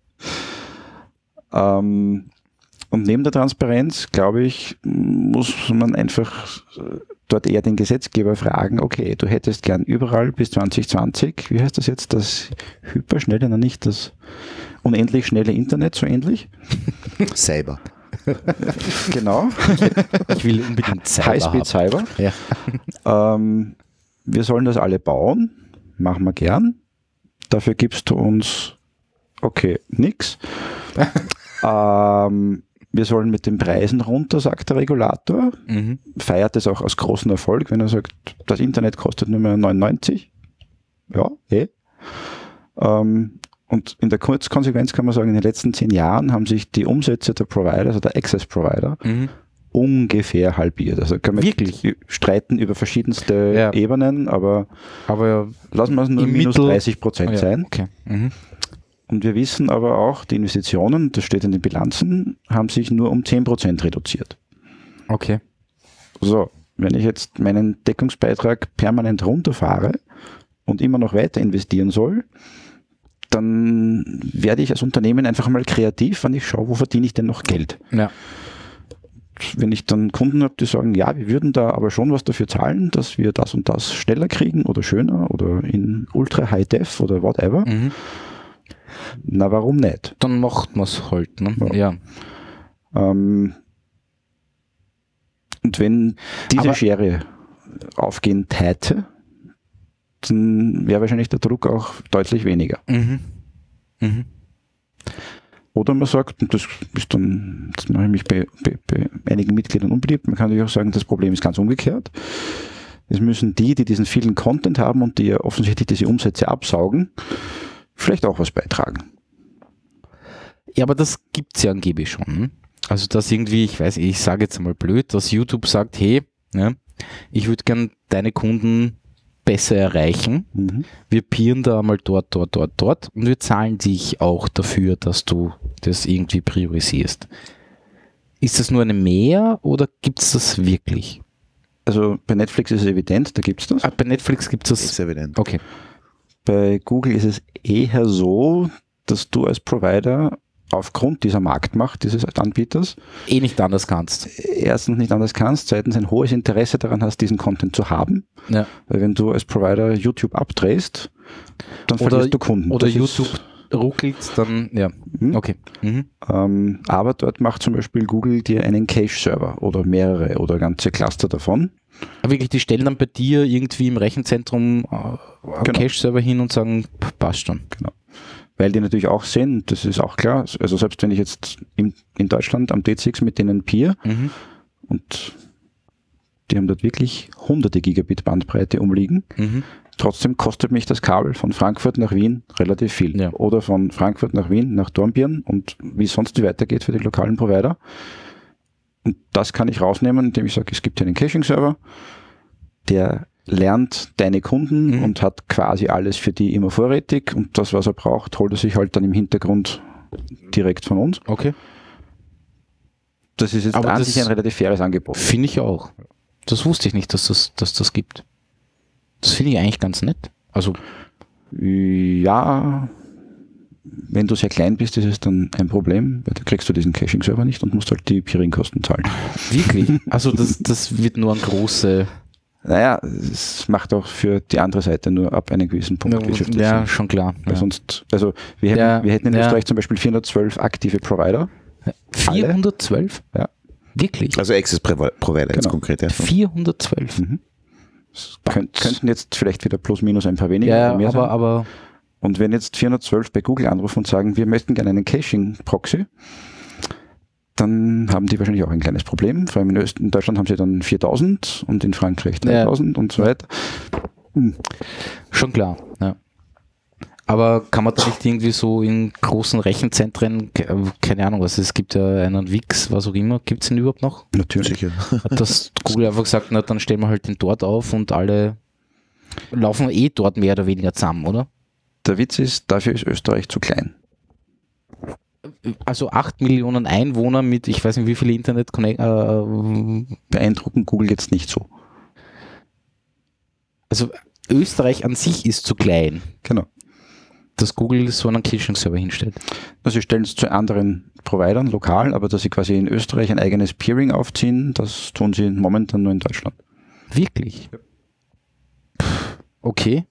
ja. Ähm, und neben der Transparenz, glaube ich, muss man einfach äh, dort eher den Gesetzgeber fragen, okay, du hättest gern überall bis zwanzig zwanzig, wie heißt das jetzt, das hyperschnelle, na nicht das unendlich schnelle Internet, so ähnlich? Cyber. Genau, Ich will unbedingt Cyber Highspeed Cyber. Ja. Ähm, wir sollen das alle bauen, machen wir gern. Dafür gibst du uns, okay, nix. ähm, wir sollen mit den Preisen runter, sagt der Regulator. Mhm. Feiert es auch als großen Erfolg, wenn er sagt, das Internet kostet nur mehr neunundneunzig. Ja, eh. Ähm, und in der Kurzkonsequenz kann man sagen, in den letzten zehn Jahren haben sich die Umsätze der Provider, also der Access Provider, Mhm. ungefähr halbiert. Also können wir Wirklich? streiten über verschiedenste Ja. Ebenen, aber Aber lassen wir es nur im minus Mittel- dreißig Prozent ah, ja, sein. okay. Mhm. Und wir wissen aber auch, die Investitionen, das steht in den Bilanzen, haben sich nur um zehn Prozent reduziert. Okay. So, wenn ich jetzt meinen Deckungsbeitrag permanent runterfahre und immer noch weiter investieren soll, dann werde ich als Unternehmen einfach mal kreativ, wenn ich schaue, wo verdiene ich denn noch Geld. Ja. Wenn ich dann Kunden habe, die sagen, ja, wir würden da aber schon was dafür zahlen, dass wir das und das schneller kriegen oder schöner oder in Ultra High Def oder whatever, Mhm. na warum nicht? Dann macht man es halt. Ne? Ja. Ja. Ähm, und wenn diese Aber- Schere aufgehen täte, dann wäre wahrscheinlich der Druck auch deutlich weniger. Mhm. Mhm. Oder man sagt, und das ist dann, das mache ich mich bei, bei, bei einigen Mitgliedern unbeliebt, man kann natürlich auch sagen, das Problem ist ganz umgekehrt. Es müssen die, die diesen vielen Content haben und die ja offensichtlich diese Umsätze absaugen, vielleicht auch was beitragen. Ja, aber das gibt's ja angeblich schon. hm? Also, dass irgendwie, ich weiß, ich sage jetzt mal blöd, dass YouTube sagt, hey, ne, ich würde gern deine Kunden besser erreichen. Mhm. Wir peeren da mal dort, dort, dort, dort und wir zahlen dich auch dafür, dass du das irgendwie priorisierst. Ist das nur eine Mehr oder gibt's das wirklich? Also bei Netflix ist es evident, da gibt es das. Ah, bei Netflix gibt's das. Ist evident. Okay. Bei Google ist es eher so, dass du als Provider aufgrund dieser Marktmacht dieses Anbieters Eh nicht anders kannst. erstens nicht anders kannst, zweitens ein hohes Interesse daran hast, diesen Content zu haben. Ja. Weil wenn du als Provider YouTube abdrehst, dann Oder- verlierst du Kunden. Oder Das ist- YouTube ruckelt, dann, ja. Mhm. Okay. Mhm. Ähm, aber dort macht zum Beispiel Google dir einen Cache-Server oder mehrere oder ganze Cluster davon. Aber wirklich, die stellen dann bei dir irgendwie im Rechenzentrum äh, einen Genau. Cache-Server hin und sagen, p- passt schon. Genau. Weil die natürlich auch sehen, das ist auch klar, also selbst wenn ich jetzt in, in Deutschland am D C X mit denen peer Mhm. und die haben dort wirklich hunderte Gigabit Bandbreite umliegen, Mhm. trotzdem kostet mich das Kabel von Frankfurt nach Wien relativ viel. Ja. Oder von Frankfurt nach Wien nach Dornbirn und wie es sonst weitergeht für die lokalen Provider. Und das kann ich rausnehmen, indem ich sage, es gibt hier einen Caching-Server, der lernt deine Kunden Mhm. und hat quasi alles für die immer vorrätig und das, was er braucht, holt er sich halt dann im Hintergrund direkt von uns. Okay. Das ist jetzt Aber an das- sich ein relativ faires Angebot. Finde ich auch. Das wusste ich nicht, dass das, dass das gibt. Das finde ich eigentlich ganz nett. Also, Ja, wenn du sehr klein bist, ist es dann ein Problem, weil da kriegst du diesen Caching-Server nicht und musst halt die Peering-Kosten zahlen. wirklich. Also, das, das wird nur ein große. Naja, es macht auch für die andere Seite nur ab einem gewissen Punkt wirtschaftlich Ja, Sinn. schon klar. Weil Ja. sonst, also wir hätten, Ja, wir hätten in ja. Österreich zum Beispiel vierhundertzwölf aktive Provider. vierhundertzwölf? Ja. Wirklich? Also Access Provider jetzt Genau. konkret, ja. vierhundertzwölf? Mhm. Könnt, könnten jetzt vielleicht wieder plus minus ein paar weniger Ja, oder mehr aber, sein. aber Und wenn jetzt vierhundertzwölf bei Google anrufen und sagen, wir möchten gerne einen Caching-Proxy, dann haben die wahrscheinlich auch ein kleines Problem. Vor allem in, Öst in Deutschland haben sie dann viertausend und in Frankreich Ja. dreitausend und so weiter. schon klar. Ja. Aber kann man da nicht irgendwie so in großen Rechenzentren, ke- keine Ahnung was, es gibt ja einen Wix, was auch immer, gibt es den überhaupt noch? Natürlich. Sicher. Hat das Google einfach gesagt, na dann stellen wir halt den dort auf und alle laufen eh dort mehr oder weniger zusammen, oder? Der Witz ist, dafür ist Österreich zu klein. Also acht Millionen Einwohner mit, ich weiß nicht wie viele Internet Connect, äh, Beeindrucken Google jetzt nicht so. also Österreich an sich ist zu klein, Genau. dass Google so einen Caching-Server hinstellt. Also sie stellen es zu anderen Providern lokal, aber dass sie quasi in Österreich ein eigenes Peering aufziehen, das tun sie momentan nur in Deutschland. Wirklich? Pff, okay.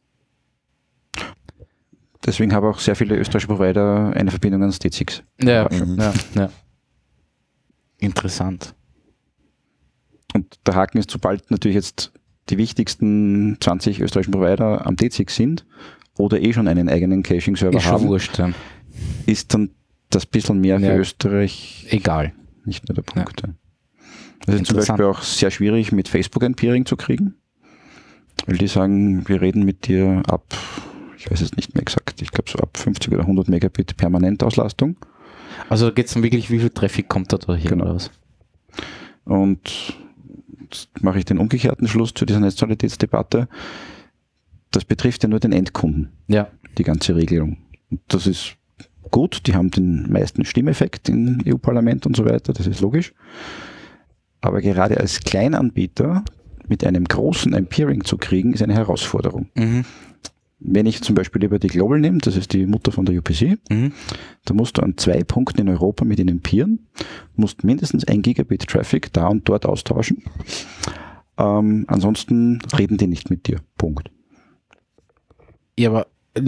Deswegen haben auch sehr viele österreichische Provider eine Verbindung ans D C X. Ja, Mhm. ja, ja. Interessant. Und der Haken ist, sobald natürlich jetzt die wichtigsten zwanzig österreichischen Provider am D C X sind oder eh schon einen eigenen Caching-Server Ist schon haben, wurscht. Ja. ist dann das bisschen mehr für Ja. Österreich Egal. nicht mehr der Punkt. Ja. Das ist zum Interessant. Beispiel auch sehr schwierig, mit Facebook ein Peering zu kriegen, weil die sagen, wir reden mit dir ab, ich weiß es nicht mehr exakt, ich glaube so ab fünfzig oder hundert Megabit Permanentauslastung. Also da geht es dann wirklich, wie viel Traffic kommt da, da hier Genau. oder was? Und jetzt mache ich den umgekehrten Schluss zu dieser Netzneutralitätsdebatte. Das betrifft ja nur den Endkunden, Ja. die ganze Regelung. Und das ist gut, die haben den meisten Stimmeffekt im E U-Parlament und so weiter, das ist logisch. Aber gerade als Kleinanbieter mit einem großen ein Peering zu kriegen, ist eine Herausforderung. Mhm. Wenn ich zum Beispiel Liberty Global nehme, das ist die Mutter von der U P C, Mhm. da musst du an zwei Punkten in Europa mit ihnen peeren, musst mindestens ein Gigabit Traffic da und dort austauschen. Ähm, ansonsten reden die nicht mit dir. Punkt. Ja, aber äh,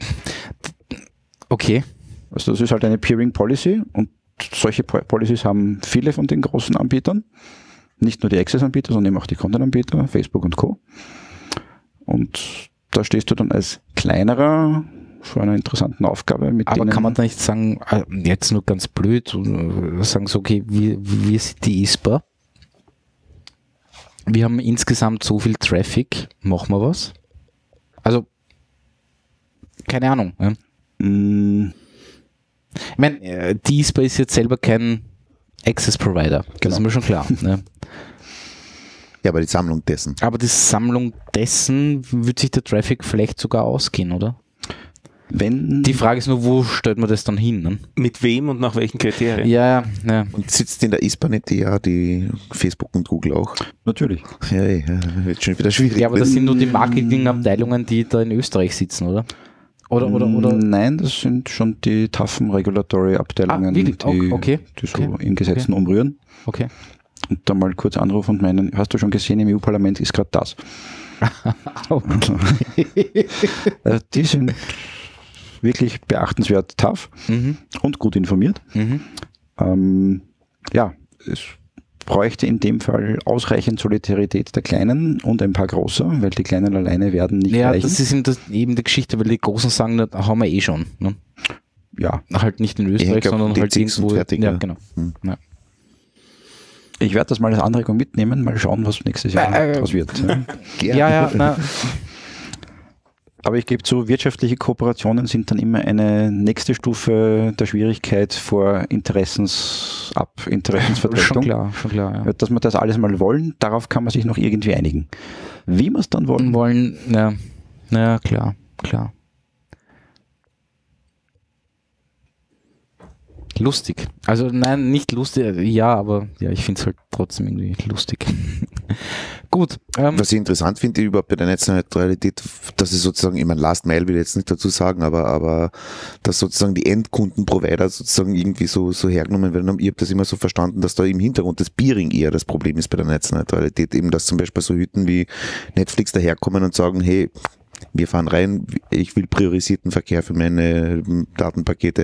okay. Also das ist halt eine Peering Policy und solche Po- Policies haben viele von den großen Anbietern. Nicht nur die Access-Anbieter, sondern eben auch die Content-Anbieter, Facebook und Co. Und da stehst du dann als kleinerer vor einer interessanten Aufgabe. Mit Aber denen kann man da nicht sagen, äh, jetzt nur ganz blöd, äh, sagen so, okay, wir, wir sind die I S P A. Wir haben insgesamt so viel Traffic, machen wir was? Also, keine Ahnung. Ja. Mm, Ich meine, äh, die I S P A ist jetzt selber kein Access Provider, das Genau. ist mir schon klar. Ne? Ja, aber die Sammlung dessen. Aber die Sammlung dessen wird sich der Traffic vielleicht sogar ausgehen, oder? wenn Die Frage ist nur, wo stellt man das dann hin? Ne? Mit wem und nach welchen Kriterien? Ja, ja. Und sitzt in der I S P A nicht ja die Facebook und Google auch? natürlich. Ja, ja, wird schon wieder schwierig. Ja, aber das sind nur die Marketingabteilungen, die da in Österreich sitzen, oder? Oder, oder, oder? Nein, das sind schon die taffen Regulatory-Abteilungen, Ah, wirklich? die, Okay. die so Okay. in Gesetzen umrühren. Okay. Und da mal kurz anrufen und meinen, hast du schon gesehen, im E U-Parlament ist gerade das. Also die sind wirklich beachtenswert tough Mhm. und gut informiert. Mhm. Ähm, ja, es bräuchte in dem Fall ausreichend Solidarität der Kleinen und ein paar Großer, weil die Kleinen alleine werden nicht Ja, reichen. das ist eben, das, eben die Geschichte, weil die Großen sagen, da haben wir eh schon. Ne? Ja, Halt nicht in Österreich, glaub, sondern die halt Dings und irgendwo. fertig, ja, ja. genau. Hm. Ja. ich werde das mal als Anregung mitnehmen, mal schauen, was nächstes Jahr Äh, äh, draus wird. Ja. Ja, ja, na, Aber ich gebe zu, wirtschaftliche Kooperationen sind dann immer eine nächste Stufe der Schwierigkeit vor Interessensab, Interessensvertretung. schon klar, schon klar. Ja. Dass wir das alles mal wollen, darauf kann man sich noch irgendwie einigen. Wie wir es dann wollen, Wollen, ja, na klar, klar. Lustig. Also nein, nicht lustig, ja, aber ja, ich finde es halt trotzdem irgendwie lustig. Gut. Ähm, Was ich interessant finde überhaupt bei der Netzneutralität, dass es sozusagen, ich meine, Last Mile will ich jetzt nicht dazu sagen, aber, aber dass sozusagen die Endkundenprovider sozusagen irgendwie so, so hergenommen werden. Ich habe das immer so verstanden, dass da im Hintergrund das Peering eher das Problem ist bei der Netzneutralität. Eben, dass zum Beispiel so Hüten wie Netflix daherkommen und sagen, hey, wir fahren rein, ich will priorisierten Verkehr für meine Datenpakete.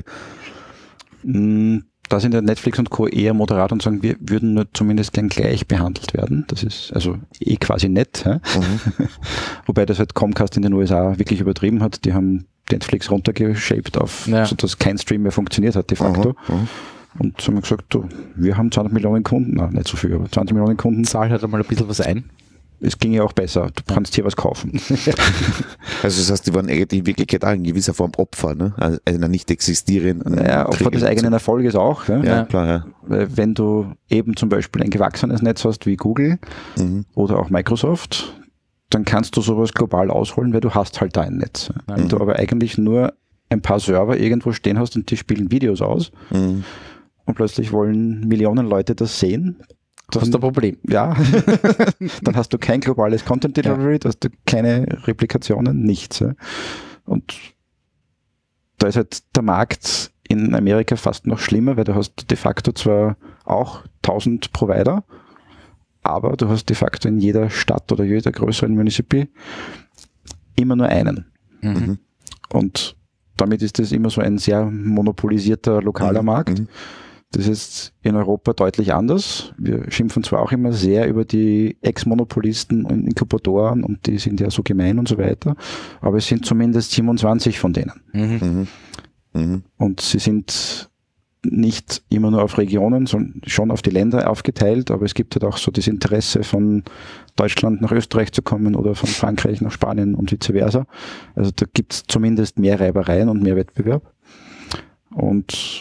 mh, da sind ja Netflix und Co. eher moderat und sagen, wir würden nur zumindest gern gleich behandelt werden. Das ist also eh quasi nett. Hä? Mhm. Wobei das halt Comcast in den U S A wirklich übertrieben hat. Die haben Netflix runtergeshaped auf, Ja. sodass kein Stream mehr funktioniert hat de facto. Aha, aha. Und so haben wir gesagt, du, wir haben zwanzig Millionen Kunden, nein, nicht so viel, aber zwanzig Millionen Kunden. zahl halt einmal ein bisschen was ein. Es ging ja auch besser. Du kannst hier was kaufen. Also das heißt, die waren eigentlich in Wirklichkeit auch in gewisser Form Opfer, ne? Also einer nicht existierenden. Naja, Opfer des eigenen Erfolges auch. Ja? Ja, Ja. klar, ja. Weil wenn du eben zum Beispiel ein gewachsenes Netz hast wie Google Mhm. oder auch Microsoft, dann kannst du sowas global ausholen, weil du hast halt da ein Netz. Wenn Mhm. du aber eigentlich nur ein paar Server irgendwo stehen hast und die spielen Videos aus Mhm. und plötzlich wollen Millionen Leute das sehen, Das ist ein Problem. ja, dann hast du kein globales Content Delivery, da hast du keine Replikationen, nichts. Ja. Und da ist halt der Markt in Amerika fast noch schlimmer, weil du hast de facto zwar auch tausend Provider, aber du hast de facto in jeder Stadt oder jeder größeren Municipal immer nur einen. Mhm. Und damit ist das immer so ein sehr monopolisierter lokaler Markt. Mhm. Das ist in Europa deutlich anders. Wir schimpfen zwar auch immer sehr über die Ex-Monopolisten und Inkubatoren und die sind ja so gemein und so weiter, aber es sind zumindest siebenundzwanzig von denen. Mhm. Mhm. Mhm. Und sie sind nicht immer nur auf Regionen, sondern schon auf die Länder aufgeteilt, aber es gibt halt auch so das Interesse von Deutschland nach Österreich zu kommen oder von Frankreich nach Spanien und vice versa. Also da gibt es zumindest mehr Reibereien und mehr Wettbewerb. Und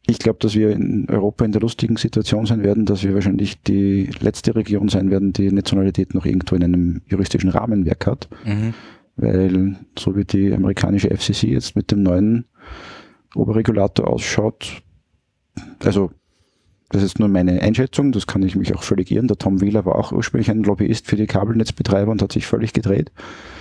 Ich glaube, dass wir in Europa in der lustigen Situation sein werden, dass wir wahrscheinlich die letzte Region sein werden, die Nationalität noch irgendwo in einem juristischen Rahmenwerk hat. Mhm. Weil so wie die amerikanische F C C jetzt mit dem neuen Oberregulator ausschaut, also das ist nur meine Einschätzung, das kann ich mich auch völlig irren. Der Tom Wheeler war auch ursprünglich ein Lobbyist für die Kabelnetzbetreiber und hat sich völlig gedreht.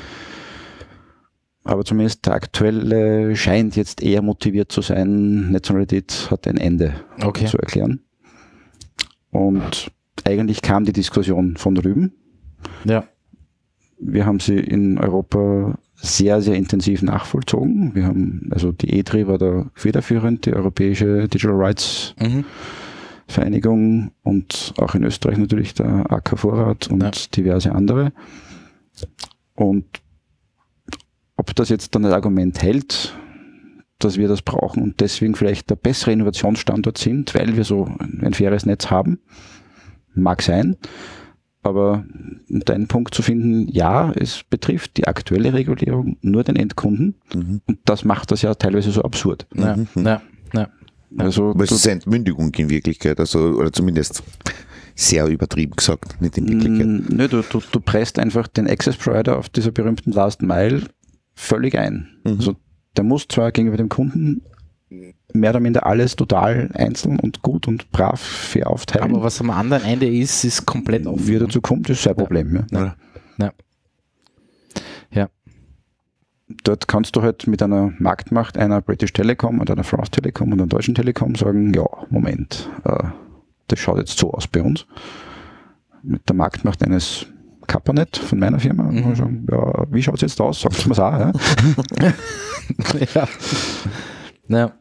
Aber zumindest der aktuelle scheint jetzt eher motiviert zu sein, Nationalität hat ein Ende Okay. zu erklären. Und eigentlich kam die Diskussion von drüben. Ja. Wir haben sie in Europa sehr, sehr intensiv nachvollzogen. Wir haben, also die E D R I war da federführend, die Europäische Digital Rights Mhm. Vereinigung und auch in Österreich natürlich der A K Vorrat und Ja. diverse andere. Und ob das jetzt dann ein Argument hält, dass wir das brauchen und deswegen vielleicht der bessere Innovationsstandort sind, weil wir so ein faires Netz haben, mag sein. Aber um deinen Punkt zu finden, ja, es betrifft die aktuelle Regulierung nur den Endkunden Mhm. und das macht das ja teilweise so absurd. Ja. Mhm. Ja. Ja. Also Aber es du- ist eine Entmündigung in Wirklichkeit, also, oder zumindest sehr übertrieben gesagt, nicht in Wirklichkeit. Mm, Nö, du, du, du presst einfach den Access Provider auf dieser berühmten Last Mile völlig ein. Mhm. Also der muss zwar gegenüber dem Kunden mehr oder minder alles total einzeln und gut und brav fair aufteilen. Aber was am anderen Ende ist, ist komplett offen. wie er dazu kommt, ist sein Problem. Ja. Ja. Ja. Ja. Dort kannst du halt mit einer Marktmacht einer British Telecom und einer France Telecom und einer Deutschen Telekom sagen, ja, Moment, äh, das schaut jetzt so aus bei uns. Mit der Marktmacht eines Kapanet von meiner Firma. Und wir sagen, ja, wie schaut es jetzt aus? Sagt mir es auch. Ja? Ja. Ja.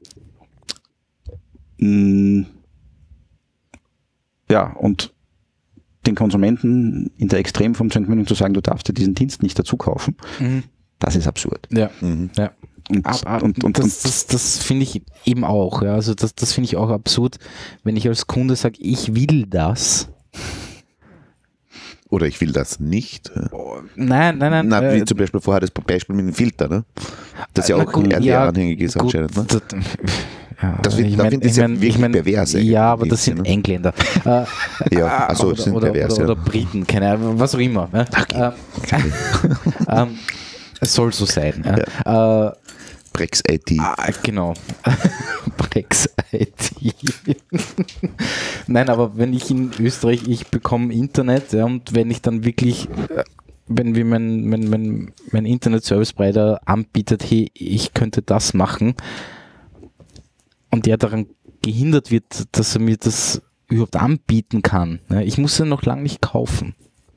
Mm, Ja, und den Konsumenten in der Extremform zu entmündigen, zu sagen, du darfst dir diesen Dienst nicht dazu kaufen, Mhm. das ist absurd. Ja. Mhm. Ja. Und, Ab, ab, und, und, das und das, das finde ich eben auch. Ja. Also das, das finde ich auch absurd, wenn ich als Kunde sage, ich will das. Oder ich will das nicht. Nein, nein, nein. Na, äh, wie zum Beispiel vorher das Beispiel mit dem Filter, ne? Das ja na auch gut, R T ja, R-anhängig ist gut, anscheinend. Ne? das, ja, Das wird- ich da mein- finde ich ich ja mein- wirklich ich mein, pervers eigentlich, Ja, aber das bisschen, sind ne? Engländer. Äh, Ja, also oder, das sind oder, pervers, oder, ja. oder Briten, keine Ahnung, was auch immer. Ne? Äh, ähm, es soll so sein. Ja. Äh, Brex I T. Ah, genau. Brex I T. Nein, aber wenn ich in Österreich, ich bekomme Internet, ja, und wenn ich dann wirklich, äh, wenn mir mein, mein, mein, mein Internet-Service-Provider anbietet, hey, ich könnte das machen und der daran gehindert wird, dass er mir das überhaupt anbieten kann. Ja, ich muss ja noch lange nicht kaufen.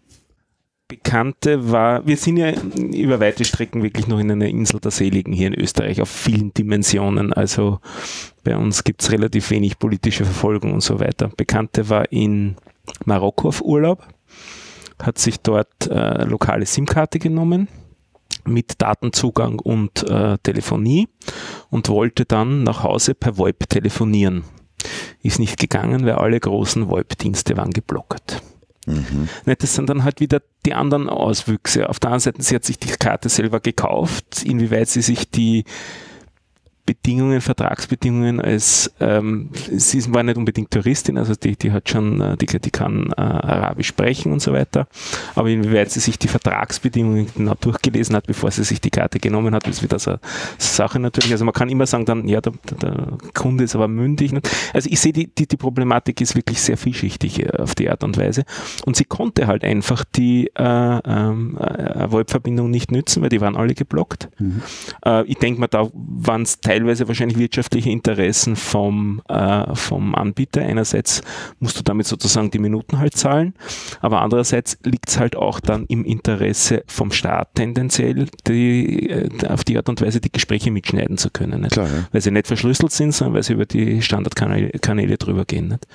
Bekannte war, wir sind ja über weite Strecken wirklich noch in einer Insel der Seligen hier in Österreich auf vielen Dimensionen. Also bei uns gibt es relativ wenig politische Verfolgung und so weiter. Bekannte war in Marokko auf Urlaub, hat sich dort äh, lokale SIM-Karte genommen mit Datenzugang und äh, Telefonie und wollte dann nach Hause per VoIP telefonieren. Ist nicht gegangen, weil alle großen VoIP-Dienste waren geblockt. Mhm. Das sind dann halt wieder die anderen Auswüchse. Auf der anderen Seite, sie hat sich die Karte selber gekauft, inwieweit sie sich die Bedingungen, Vertragsbedingungen als, ähm, sie war nicht unbedingt Touristin, also die, die hat schon, die, die kann äh, Arabisch sprechen und so weiter, aber inwieweit sie sich die Vertragsbedingungen genau durchgelesen hat, bevor sie sich die Karte genommen hat, ist wieder so eine Sache natürlich. Also man kann immer sagen dann, ja, der, der Kunde ist aber mündig. Also ich sehe, die, die, die Problematik ist wirklich sehr vielschichtig auf die Art und Weise und sie konnte halt einfach die äh, ähm, äh, VoIP-Verbindung nicht nützen, weil die waren alle geblockt. Mhm. Äh, ich denke mal, da waren es teilweise wahrscheinlich wirtschaftliche Interessen vom, äh, vom Anbieter. Einerseits musst du damit sozusagen die Minuten halt zahlen, aber andererseits liegt es halt auch dann im Interesse vom Staat tendenziell, die, äh, auf die Art und Weise die Gespräche mitschneiden zu können. Nicht? Klar, ja. Weil sie nicht verschlüsselt sind, sondern weil sie über die Standardkanäle Kanäle drüber gehen. Nicht?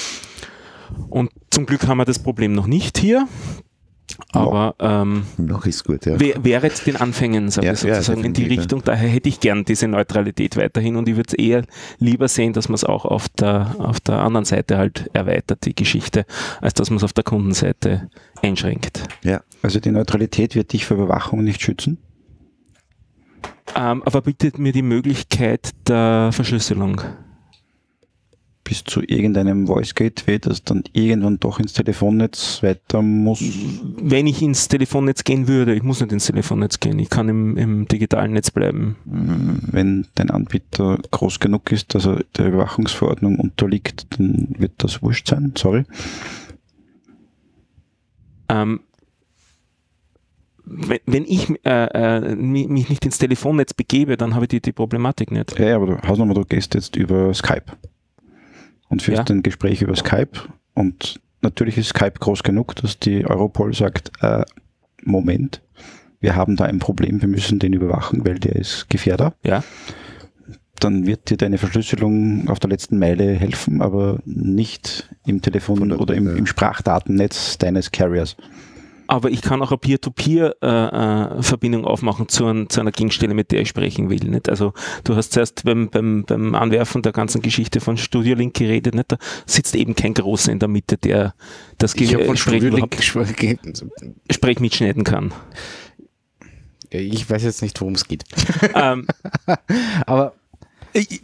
Und zum Glück haben wir das Problem noch nicht hier. Aber ähm, noch ist gut, ja. wär, wäre jetzt den Anfängen, sage Ja, ich sozusagen, ja, in die Richtung. Daher hätte ich gern diese Neutralität weiterhin und ich würde es eher lieber sehen, dass man es auch auf der, auf der anderen Seite halt erweitert, die Geschichte, als dass man es auf der Kundenseite einschränkt. Ja. Also die Neutralität wird dich vor Überwachung nicht schützen? Ähm, aber bietet mir die Möglichkeit der Verschlüsselung. bis zu irgendeinem Voice Gateway, das dann irgendwann doch ins Telefonnetz weiter muss. Wenn ich ins Telefonnetz gehen würde, ich muss nicht ins Telefonnetz gehen, ich kann im, im digitalen Netz bleiben. Wenn dein Anbieter groß genug ist, dass er der Überwachungsverordnung unterliegt, dann wird das wurscht sein, sorry. Ähm, wenn, wenn ich äh, äh, mich nicht ins Telefonnetz begebe, dann habe ich die, die Problematik nicht. Ja, aber du hast nochmal, du gehst jetzt über Skype und führst Ja. ein Gespräch über Skype und natürlich ist Skype groß genug, dass die Europol sagt, äh, Moment, wir haben da ein Problem, wir müssen den überwachen, weil der ist Gefährder. Ja. Dann wird dir deine Verschlüsselung auf der letzten Meile helfen, aber nicht im Telefon- oder im, im Sprachdatennetz deines Carriers. Aber ich kann auch eine Peer-to-Peer-Verbindung äh, aufmachen zu, ein, zu einer Gegenstelle, mit der ich sprechen will. Nicht? Also du hast zuerst beim, beim, beim Anwerfen der ganzen Geschichte von Studio Link geredet, nicht? Da sitzt eben kein Großer in der Mitte, der das Ich habe von Gespräch Studio Link überhaupt- gesprochen. Sprech mitschneiden kann. Ich weiß jetzt nicht, worum es geht. ähm, Aber ich,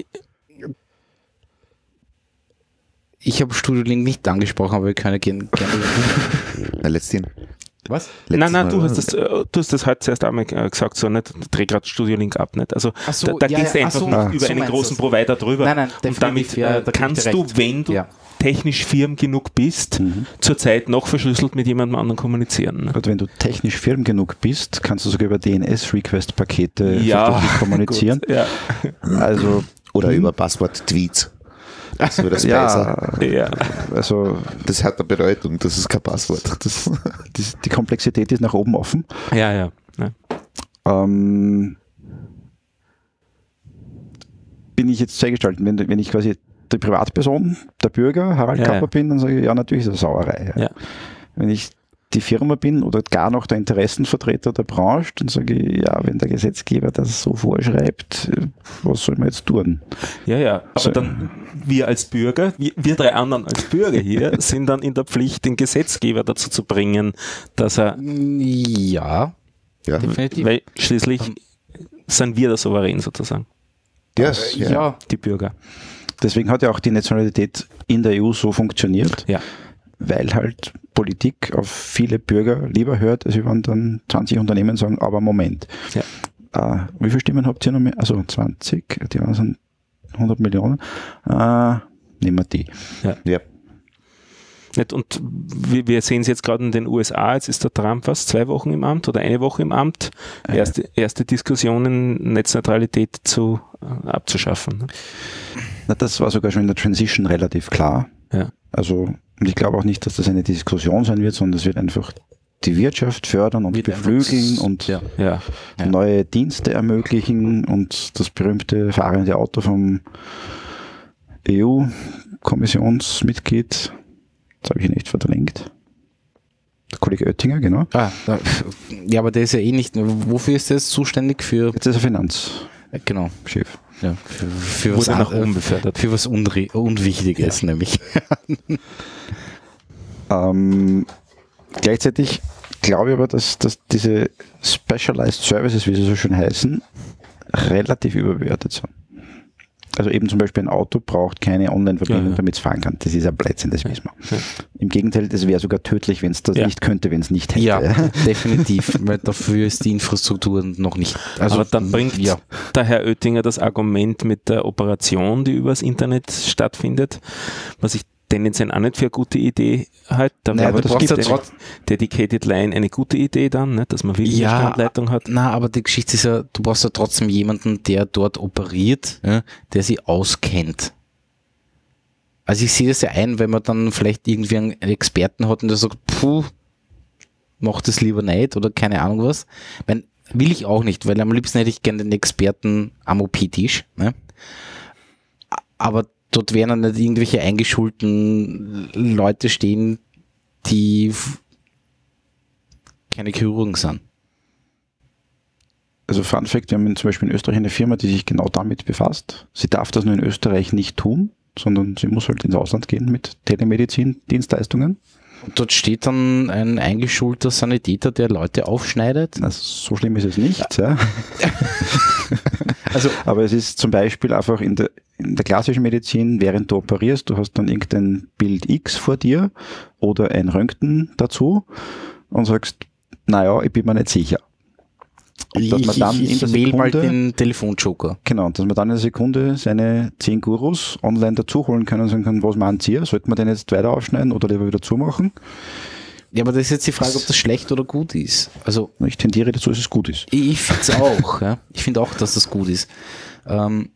ich habe Studio Link nicht angesprochen, aber wir können gerne. gerne Na, letztens. Was? nein, nein, Mal, du oder? hast das, äh, du hast das heute zuerst einmal äh, gesagt, so nicht, dreh gerade Studio Link ab, nicht? Also Ach so, da, da ja, gehst du ja, einfach ach so, nur ah, über so einen meinst großen du's. Provider drüber. Nein, nein, und definitiv, damit ja, äh, da geb ich kannst dir du, recht. wenn du Ja. technisch firm genug bist, zurzeit noch verschlüsselt mit jemandem anderen kommunizieren. Ne? Und wenn du technisch firm genug bist, kannst du sogar über D N S-Request-Pakete Ja, verschlüsselt kommunizieren. Gut, ja. Also Oder hm, über Passwort-Tweets. Das wird das besser. ja, Ja. also Das hat eine Bedeutung, das ist kein Passwort. das, die, die Komplexität ist nach oben offen. ja, ja, ja. Ähm, bin ich jetzt zweigestalten, wenn, wenn ich quasi die Privatperson, der Bürger, Harald Ja, Kapper ja. bin, dann sage ich, ja, natürlich ist das Sauerei. Ja. Ja. Wenn ich die Firma bin oder gar noch der Interessenvertreter der Branche, dann sage ich, ja, wenn der Gesetzgeber das so vorschreibt, was soll man jetzt tun? Ja, ja. Aber So. dann wir als Bürger, wir, wir drei anderen als Bürger hier, sind dann in der Pflicht, den Gesetzgeber dazu zu bringen, dass er, Ja, Ja, definitiv. weil schließlich sind wir der Souverän sozusagen, yes, ja. ja. die Bürger. Deswegen hat ja auch die Nationalität in der E U so funktioniert, Ja. weil halt Politik auf viele Bürger lieber hört, als wenn dann zwanzig Unternehmen sagen, aber Moment. Ja. Äh, wie viele Stimmen habt ihr noch mehr? Also zwanzig, die waren sind hundert Millionen. Äh, nehmen wir die. ja. Nicht? Und wir, wir sehen es jetzt gerade in den U S A, jetzt ist der Trump fast zwei Wochen im Amt oder eine Woche im Amt, erste, erste Diskussionen, Netzneutralität zu, äh, abzuschaffen. Ne? Na, das war sogar schon in der Transition relativ klar. Ja. Also, und ich glaube auch nicht, dass das eine Diskussion sein wird, sondern es wird einfach die Wirtschaft fördern und Wird beflügeln einfach- und ja. Ja. Ja. neue Dienste ermöglichen und das berühmte fahrende Auto vom E U-Kommissionsmitglied, das habe ich nicht verlinkt. Der Kollege Oettinger, genau. Ah, da, ja, aber der ist ja eh nicht. Wofür ist der jetzt zuständig? Für. Jetzt ist er Finanzchef. Genau. Ja, für, für, was, Wurde nach an- oben befördert. für was Unri Unwichtiges, nämlich. Ähm, gleichzeitig glaube ich aber, dass, dass diese Specialized Services, wie sie so schön heißen, relativ überbewertet sind. Also eben zum Beispiel ein Auto braucht keine Online-Verbindung, Ja, ja. damit es fahren kann. Das ist ein Blödsinn, das wissen wir. Ja. Im Gegenteil, das wäre sogar tödlich, wenn es das Ja. nicht könnte, wenn es nicht hätte. Ja, definitiv, weil dafür ist die Infrastruktur noch nicht. Also, Aber dann bringt ja. der Herr Oettinger das Argument mit der Operation, die übers Internet stattfindet, was ich tendenziell auch nicht für eine gute Idee halte. Da Naja, wäre du das brauchst gibt ja eine trotz- Dedicated Line eine gute Idee dann, ne, dass man wirklich Ja, eine Standleitung hat. Na, aber die Geschichte ist ja, du brauchst ja trotzdem jemanden, der dort operiert, ja, der sie auskennt. Also ich sehe das ja ein, wenn man dann vielleicht irgendwie einen Experten hat und der sagt, puh, mach das lieber nicht oder keine Ahnung was. Ich mein, will ich auch nicht, weil am liebsten hätte ich gerne den Experten am O P-Tisch. Ne? Aber dort werden dann nicht irgendwelche eingeschulten Leute stehen, die f- keine Chirurgen sind. Also Fun Fact, wir haben zum Beispiel in Österreich eine Firma, die sich genau damit befasst. Sie darf das nur in Österreich nicht tun, sondern sie muss halt ins Ausland gehen mit Telemedizin-Dienstleistungen. Und dort steht dann ein eingeschulter Sanitäter, der Leute aufschneidet. Also so schlimm ist es nicht. Ja. Also, Aber es ist zum Beispiel einfach in der, in der klassischen Medizin, während du operierst, du hast dann irgendein Bild X vor dir oder ein Röntgen dazu und sagst, naja, ich bin mir nicht sicher. Und dass ich, man dann ich, in der ich wähle mal Sekunde- den Telefonjoker. Genau, und dass man dann in einer Sekunde seine zehn Gurus online dazu holen kann und sagen kann, was meint ihr? Sollten wir den jetzt weiter aufschneiden oder lieber wieder zumachen? Ja, aber das ist jetzt die Frage, ob das schlecht oder gut ist. Also, Ich tendiere dazu, dass es gut ist. ich, ich finde es auch. Ja. Ich finde auch, dass das gut ist. Ähm,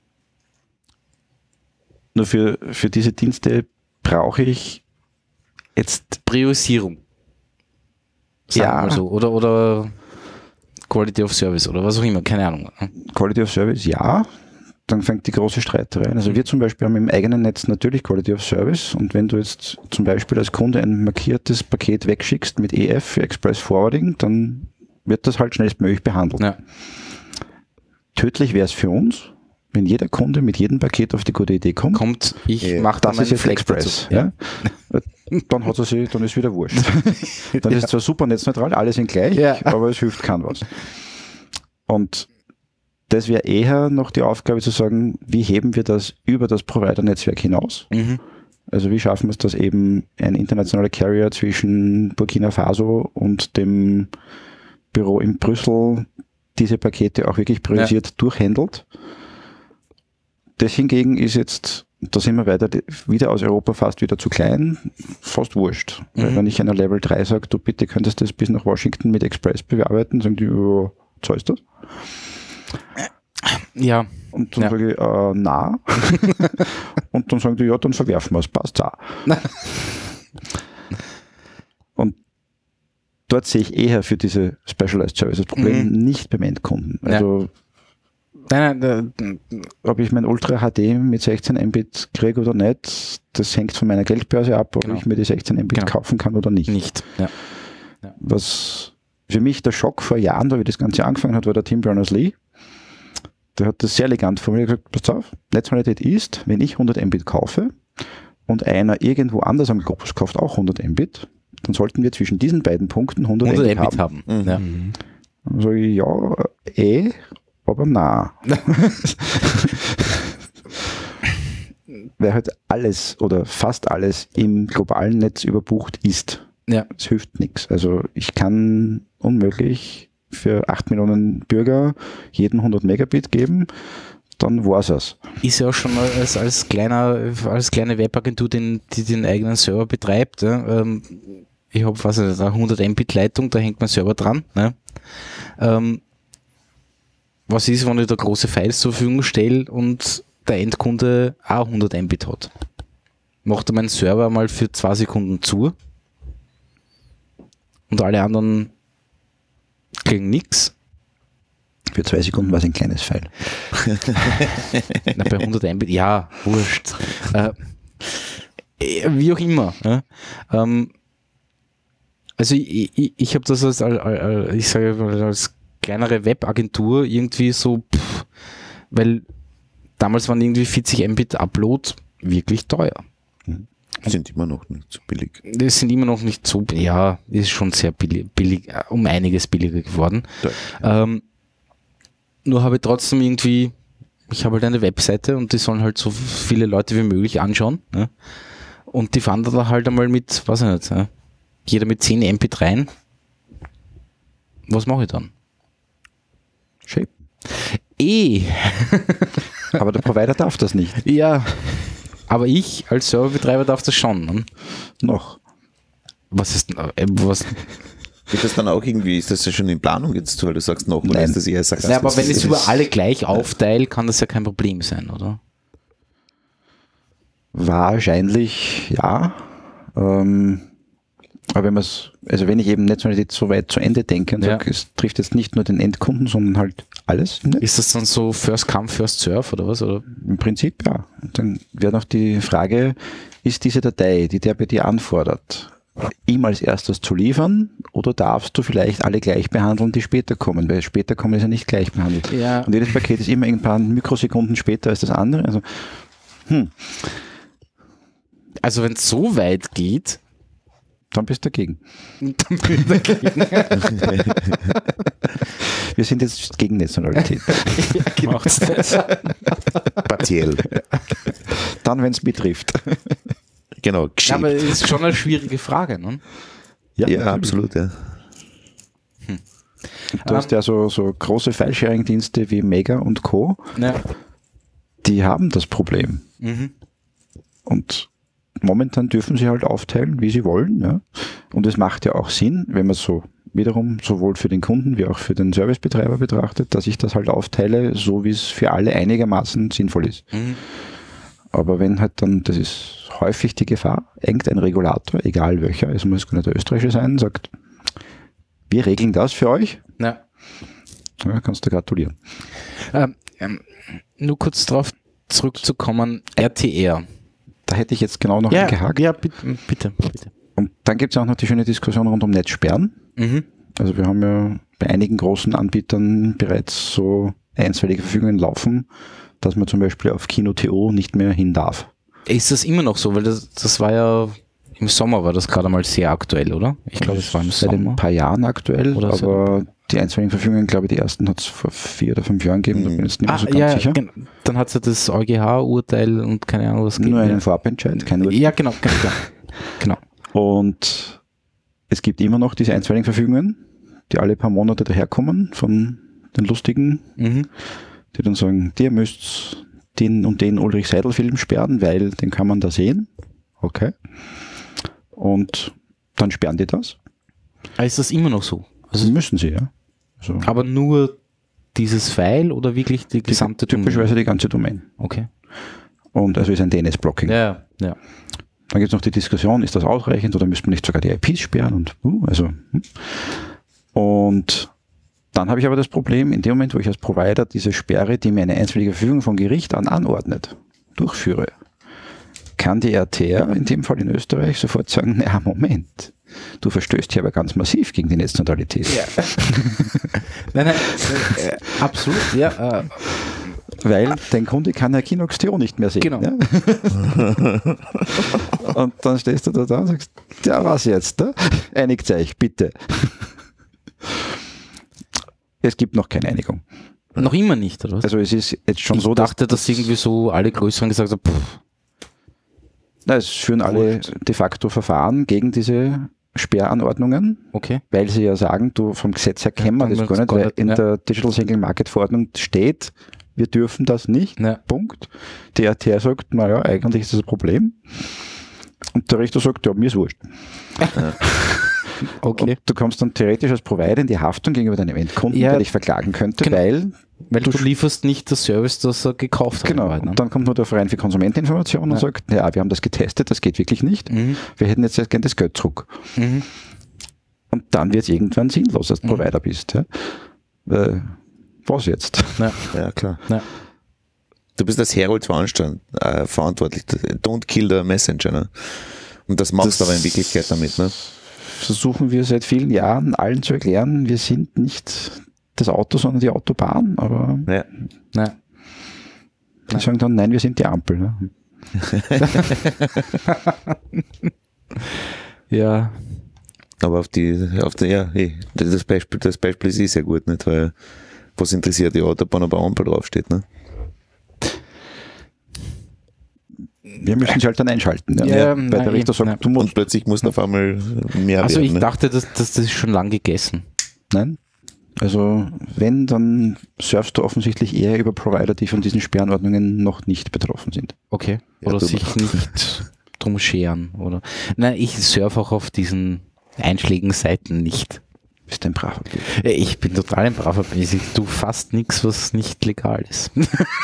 Nur für, für diese Dienste brauche ich jetzt, Priorisierung. Sagen Ja. wir mal so. Oder, oder Quality of Service oder was auch immer, keine Ahnung. Quality of Service, ja, dann fängt die große Streiterei an. Also wir zum Beispiel haben im eigenen Netz natürlich Quality of Service und wenn du jetzt zum Beispiel als Kunde ein markiertes Paket wegschickst mit E F für Express Forwarding, dann wird das halt schnellstmöglich behandelt. Ja. Tödlich wäre es für uns, wenn jeder Kunde mit jedem Paket auf die gute Idee kommt. Kommt, ich Ja, mache da Das meinen ist jetzt Fleck Express. dazu. Ja? Dann hat er sich, dann ist wieder wurscht. Dann ist es zwar super netzneutral, alle sind gleich, Ja. aber es hilft kein was. Und das wäre eher noch die Aufgabe zu sagen, wie heben wir das über das Provider-Netzwerk hinaus? Mhm. Also wie schaffen wir es, dass eben ein internationaler Carrier zwischen Burkina Faso und dem Büro in Brüssel diese Pakete auch wirklich priorisiert durchhandelt? Das hingegen ist jetzt, da sind wir weiter, wieder aus Europa fast wieder zu klein, fast wurscht. Mhm. Weil wenn ich einer Level drei sage, du bitte könntest das bis nach Washington mit Express bearbeiten, sagen die, ja, zahlst du das? Ja, Und dann Ja. sage ich, äh, na. Und dann sagen die, ja, dann verwerfen wir es, passt auch. Und dort sehe ich eher für diese Specialized Services Problem Mhm. nicht beim Endkunden. Also nein, nein, nein, ob ich mein Ultra H D mit sechzehn Mbit kriege oder nicht, das hängt von meiner Geldbörse ab, ob Genau. ich mir die sechzehn Mbit Genau. kaufen kann oder nicht. nicht. Ja. Was für mich der Schock vor Jahren, da wie das Ganze angefangen hat, war der Tim Berners-Lee. Der hat das sehr elegant formuliert gesagt, pass auf, Netzneutralität ist, wenn ich hundert Mbit kaufe und einer irgendwo anders am Globus kauft auch hundert Mbit, dann sollten wir zwischen diesen beiden Punkten hundert, hundert Mbit Mbit haben. haben. Mhm. Ja. Dann sage ich, ja, eh, aber na. Weil halt alles oder fast alles im globalen Netz überbucht ist. Ja. Es hilft nichts. Also ich kann unmöglich für acht Millionen Bürger jeden hundert Megabit geben, dann war's es. Ist ja auch schon als, als kleiner, als kleine Webagentur, den, die den eigenen Server betreibt. Ja. Ähm, ich habe was eine hundert Mbit Leitung, da hängt mein Server dran. Ne. Ähm, was ist, wenn ich da große Files zur Verfügung stelle und der Endkunde auch hundert Mbit hat? Macht er meinen Server mal für zwei Sekunden zu und alle anderen kriegen nichts. Für zwei Sekunden war es ein kleines Pfeil. Na, bei hundert Mbit, ja, wurscht. Äh, wie auch immer. Ja. Ähm, also ich, ich, ich habe das als, als, als, ich sage mal, als kleinere Webagentur irgendwie so, pff, weil damals waren irgendwie vierzig Mbit Upload wirklich teuer. Sind immer noch nicht so billig. Das sind immer noch nicht so, ja, ist schon sehr billig, billig um einiges billiger geworden. Ähm, nur habe ich trotzdem irgendwie, ich habe halt eine Webseite und die sollen halt so viele Leute wie möglich anschauen. Ne? Und die fahren da halt einmal mit, weiß ich nicht, ja? Jeder mit zehn Mbit rein. Was mache ich dann? Shape. Eh, Aber der Provider darf das nicht. ja. Aber ich als Serverbetreiber darf das schon. Ne? Noch. Was ist, äh, was, Wird das dann auch irgendwie, ist das ja schon in Planung jetzt, weil du sagst noch, oder Nein. ist das eher sarkastisch? ja, aber wenn ich es Das über ist- alle gleich aufteile, kann das ja kein Problem sein, oder? Wahrscheinlich ja. Ähm, aber wenn man es, also wenn ich eben Netzneutralität so weit zu Ende denke und Ja. sage, es trifft jetzt nicht nur den Endkunden, sondern halt alles. Ne? Ist das dann so First Come, First Serve oder was? Oder? Im Prinzip ja. Und dann wäre noch die Frage, ist diese Datei, die der bei dir anfordert, ihm als erstes zu liefern oder darfst du vielleicht alle gleich behandeln, die später kommen? Weil später kommen ist ja nicht gleich behandelt. Ja. Und jedes Paket ist immer ein paar Mikrosekunden später als das andere. Also Also wenn es so weit geht, dann bist du dagegen. dann bin ich dagegen. Wir sind jetzt gegen Netzneutralität. Macht's das? Partiell. Dann, wenn es betrifft. Genau, Ja, geschickt. aber es ist schon eine schwierige Frage, ne? Ja, natürlich. absolut, ja. Du hast ja so, so große File-Sharing-Dienste wie Mega und Co. Ja. Die haben das Problem. Mhm. Und momentan dürfen sie halt aufteilen, wie sie wollen. Ja? Und es macht ja auch Sinn, wenn man so wiederum sowohl für den Kunden wie auch für den Servicebetreiber betrachtet, dass ich das halt aufteile, so wie es für alle einigermaßen sinnvoll ist. Mhm. Aber wenn halt dann, das ist häufig die Gefahr, irgendein Regulator, egal welcher, es muss gar nicht der österreichische sein, sagt, wir regeln das für euch, Ja. ja, kannst du gratulieren. Ähm, ähm, nur kurz darauf zurückzukommen, R T R. Da hätte ich jetzt genau noch Ja, gehakt. ja, bitte, bitte, bitte. Und dann gibt es auch noch die schöne Diskussion rund um Netzsperren. Mhm. Also wir haben ja bei einigen großen Anbietern bereits so einstweilige Verfügungen laufen, dass man zum Beispiel auf Kino Punkt to nicht mehr hin darf. Ist das immer noch so? Weil das, das war ja im Sommer war das gerade mal sehr aktuell, oder? Ich glaube, es war im Seit Sommer. ein paar Jahren aktuell, Oder so. aber die einstweiligen Verfügungen, glaube ich, die ersten hat es vor vier oder fünf Jahren gegeben, da bin ich jetzt nicht mehr Ah, so ganz ja, sicher. gen- dann hat es ja das EuGH-Urteil und keine Ahnung, was Nur ja. einen Vorabentscheid, kein Urteil. Ja, genau, genau, genau. Und es gibt immer noch diese einstweiligen Verfügungen, die alle paar Monate daherkommen von den Lustigen, Mhm. die dann sagen, ihr müsst den und den Ulrich Seidel-Film sperren, weil den kann man da sehen. Okay. Und dann sperren die das. Aber ist das immer noch so? Also Also, müssen sie, ja. Also aber nur dieses File oder wirklich die gesamte typischerweise die ganze Domain. Okay. Und also ist ein D N S-Blocking. Ja, ja. Dann gibt es noch die Diskussion, ist das ausreichend oder müsste man nicht sogar die I Ps sperren? Und, uh, also, hm. und dann habe ich aber das Problem, in dem Moment, wo ich als Provider diese Sperre, die mir eine einstweilige Verfügung vom Gericht an anordnet, durchführe, kann die R T R, in dem Fall in Österreich, sofort sagen, naja, Moment, du verstößt hier aber ganz massiv gegen die Netzneutralität. Ja. nein, nein, äh, absolut, ja. Äh, Weil dein Kunde kann ja Kinox Punkt to nicht mehr sehen. Genau. Ja? Und dann stehst du da, da und sagst, ja, was jetzt? Ne? Einigt euch, bitte. Es gibt noch keine Einigung. noch immer nicht, oder was? Also es ist jetzt schon ich so, dass dachte, dass irgendwie so alle Größeren gesagt haben, pff, na, es führen alle de facto Verfahren gegen diese Sperranordnungen, okay. weil sie ja sagen, du vom Gesetz her kennen wir kann das man gar das nicht, gar weil nicht, in ja. der Digital Single Market Verordnung steht, wir dürfen das nicht. Ja. Punkt. Die R T R sagt, naja, eigentlich ist das ein Problem. Und der Richter sagt, ja, mir ist wurscht. Okay. Und du kommst dann theoretisch als Provider in die Haftung gegenüber deinem Endkunden, Ja, der dich verklagen könnte, genau. weil Weil du, du lieferst nicht das Service, das er gekauft genau, hat. und dann kommt nur der Verein für Konsumenteninformation Ja. und sagt, ja, wir haben das getestet, das geht wirklich nicht. Mhm. Wir hätten jetzt gerne das Geld zurück. Mhm. Und dann wird es irgendwann sinnlos, als du Mhm. Provider bist. Ja? Weil, was jetzt? Ja. Ja, klar. Ja. Du bist als Herald veranstand, äh, verantwortlich. Don't kill the messenger. Ne? Und das machst du Das- aber in Wirklichkeit damit. Ne? Versuchen wir seit vielen Jahren allen zu erklären, wir sind nicht das Auto, sondern die Autobahn. Aber Ja. Ja. die sagen dann, nein, wir sind die Ampel. Ne? Ja. Aber auf die, auf die, ja, eh, das Beispiel, das Beispiel ist eh sehr gut, nicht? Weil was interessiert die Autobahn, ob eine Ampel draufsteht, ne? Wir müssen sie halt dann einschalten. Ja? Ja, Weil nein, der Richter sagt, nein. du musst. Und plötzlich muss auf einmal mehr Also werden. ich ne? dachte, dass, dass das ist schon lang gegessen. Nein. Also wenn, dann surfst du offensichtlich eher über Provider, die von diesen Sperranordnungen noch nicht betroffen sind. Okay. Ja, Oder du- sich nicht drum scheren. Oder. Nein, ich surfe auch auf diesen einschlägigen Seiten nicht. Bist ein braver Bürger. Äh, Ich bin total ein braver Basic. Ich tue fast nichts, was nicht legal ist.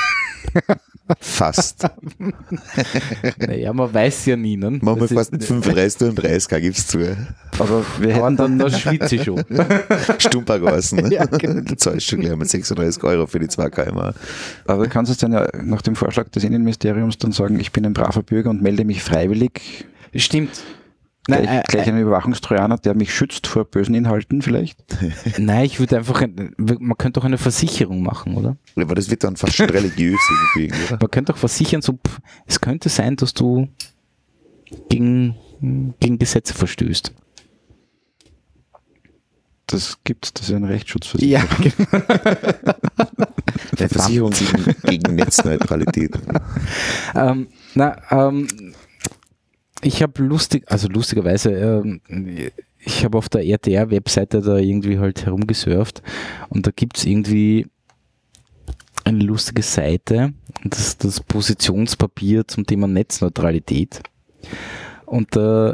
Fast. Naja, man weiß ja nie. Ne? Machen wir Das fast ist- mit fünfunddreißig und dreißig K gibt's zu. Aber wir Aber hätten dann, dann, dann schwitze ich schon. Stumpergassen. Ne? Ja, genau. Du zahlst schon gleich mit sechsunddreißig Euro für die zwei Kilometer. aber du kannst es dann ja nach dem Vorschlag des Innenministeriums dann sagen, ich bin ein braver Bürger und melde mich freiwillig. Stimmt. Gleich, Nein, äh, gleich einen Überwachungstrojaner, der mich schützt vor bösen Inhalten vielleicht. Nein, ich würde einfach, ein- man könnte doch eine Versicherung machen, oder? Aber das wird dann fast schon religiös irgendwie, oder? Man könnte doch versichern, so, pff, es könnte sein, dass du gegen, gegen Gesetze verstößt. Das gibt's, das ist ein Rechtsschutzversicherung. Ja, Der Versicherung gegen, gegen Netzneutralität. ähm, na, ähm, ich habe lustig, also lustigerweise, ähm, ich habe auf der R T R-Webseite da irgendwie halt herumgesurft und da gibt es irgendwie eine lustige Seite, das ist das Positionspapier zum Thema Netzneutralität. Und da, äh,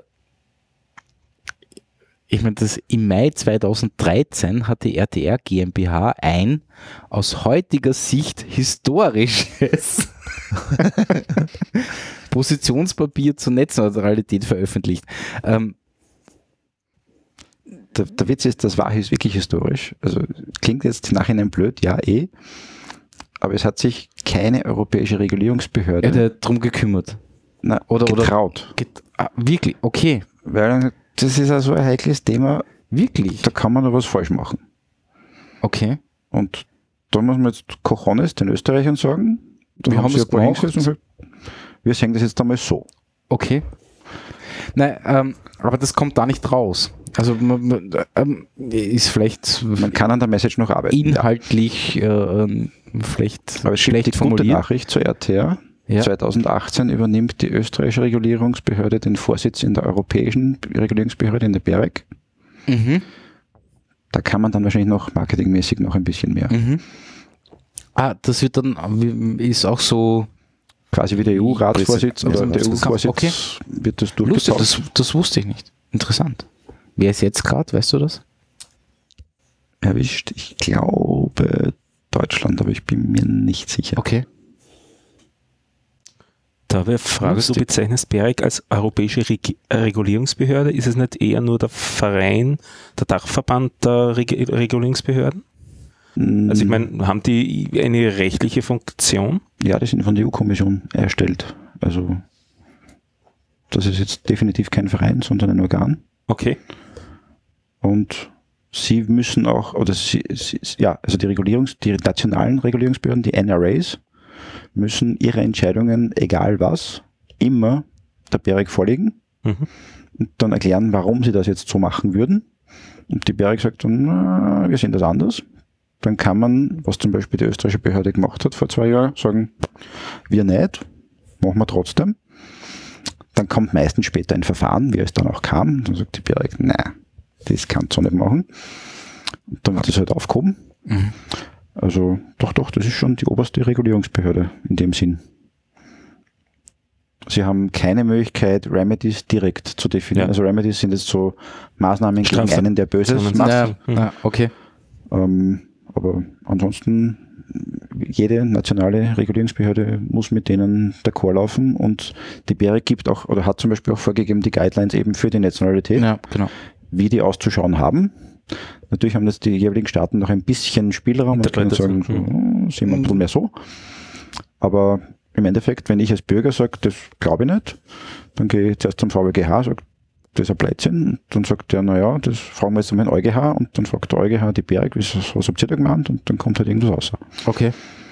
ich meine, das im Mai zweitausenddreizehn hat die R T R GmbH ein aus heutiger Sicht historisches Positionspapier zur Netzneutralität veröffentlicht. Ähm, Der, der Witz ist, das war ist wirklich historisch. Also klingt jetzt im Nachhinein blöd, ja eh. Aber es hat sich keine europäische Regulierungsbehörde er hat drum gekümmert. na, Oder- oder- getraut. Get, ah, wirklich? Okay. Weil das ist also ein heikles Thema, Wirklich? da kann man noch was falsch machen. Okay. Und da muss man jetzt Cojones den Österreichern sagen, da Wir haben sie es ein paar gemacht. hingesetzt und gesagt, wir sehen das jetzt einmal so. Okay. Nein, ähm, aber das kommt da nicht raus. Also man, man, ähm, ist vielleicht Man kann an der Message noch arbeiten. Ja. inhaltlich äh, ähm, vielleicht Aber es gibt schlecht die gute formuliert. Nachricht zur R T R. Ja. zweitausendachtzehn übernimmt die österreichische Regulierungsbehörde den Vorsitz in der europäischen Regulierungsbehörde in der BEREC. Mhm. Da kann man dann wahrscheinlich noch marketingmäßig noch ein bisschen mehr. Mhm. Ah, das wird dann, ist auch so Quasi wie der E U-Ratsvorsitz oder Ja, der E U-Vorsitz okay. wird das lustig, durchgetauscht. das, das wusste ich nicht. Interessant. Wer ist jetzt gerade, weißt du das? Erwischt. Ich glaube Deutschland, aber ich bin mir nicht sicher. Okay. Da habe ich eine Frage, Lustig. du bezeichnest BEREC als europäische Reg Regulierungsbehörde. Ist es nicht eher nur der Verein, der Dachverband der Reg Regulierungsbehörden? Also ich meine, haben die eine rechtliche Funktion? Ja, die sind von der E U-Kommission erstellt. Also das ist jetzt definitiv kein Verein, sondern ein Organ. Okay. Und sie müssen auch, oder sie, sie, ja, also die Regulierungs, die nationalen Regulierungsbehörden, die N R As, müssen ihre Entscheidungen, egal was, immer der BEREC vorlegen Mhm. und dann erklären, warum sie das jetzt so machen würden. Und die BEREC sagt dann, na, wir sehen das anders. Dann kann man, was zum Beispiel die österreichische Behörde gemacht hat vor zwei Jahren, sagen, wir nicht, machen wir trotzdem. Dann kommt meistens später ein Verfahren, wie es dann auch kam. Dann sagt die BEREC, nein, das kannst du nicht machen. Und dann wird das halt aufgehoben. Mhm. Also doch, doch, das ist schon die oberste Regulierungsbehörde in dem Sinn. Sie haben keine Möglichkeit, Remedies direkt zu definieren. Ja. Also Remedies sind jetzt so Maßnahmen gegen Strafe- einen, der Böses Sanktionen. macht. Ja, Mhm. ja, okay. Ähm, aber ansonsten, jede nationale Regulierungsbehörde muss mit denen d'accord laufen und die BEREC gibt auch, oder hat zum Beispiel auch vorgegeben, die Guidelines eben für die Netzneutralität, Ja, genau. wie die auszuschauen haben. Natürlich haben das die jeweiligen Staaten noch ein bisschen Spielraum und können sagen, Interpretation. so, sehen wir ein bisschen mehr so. Aber im Endeffekt, wenn ich als Bürger sage, das glaube ich nicht, dann gehe ich zuerst zum V W G H, sage, das ist ein Blödsinn. Dann sagt der, naja, das fragen wir jetzt einmal den EuGH und dann fragt der EuGH die BEREC, was, was habt ihr da gemeint? Und dann kommt halt irgendwas raus. Okay.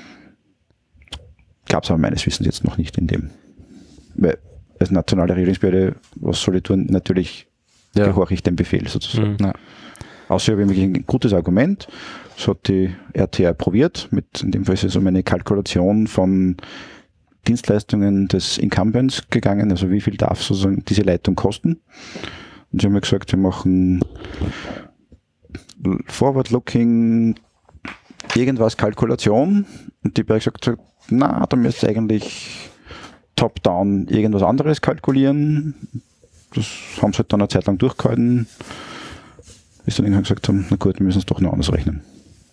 Gab es aber meines Wissens jetzt noch nicht in dem. Weil als nationale Regierungsbehörde, was soll ich tun? Natürlich Ja. gehorche ich dem Befehl sozusagen. Mhm. Ja. Außer ich habe wirklich ein gutes Argument. Das hat die R T R probiert. Mit, in dem Fall ist es um eine Kalkulation von Dienstleistungen des Incumbents gegangen. Also wie viel darf sozusagen diese Leitung kosten? Und sie haben mir gesagt, wir machen Forward-Looking irgendwas Kalkulation. Und die BEREC sagt, na, da müsst ihr eigentlich top-down irgendwas anderes kalkulieren. Das haben sie halt dann eine Zeit lang durchgehalten, bis dann irgendwann gesagt haben, na gut, wir müssen es doch noch anders rechnen.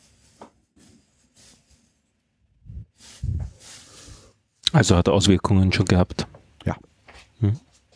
Also hat Auswirkungen schon gehabt. Ja. Hm.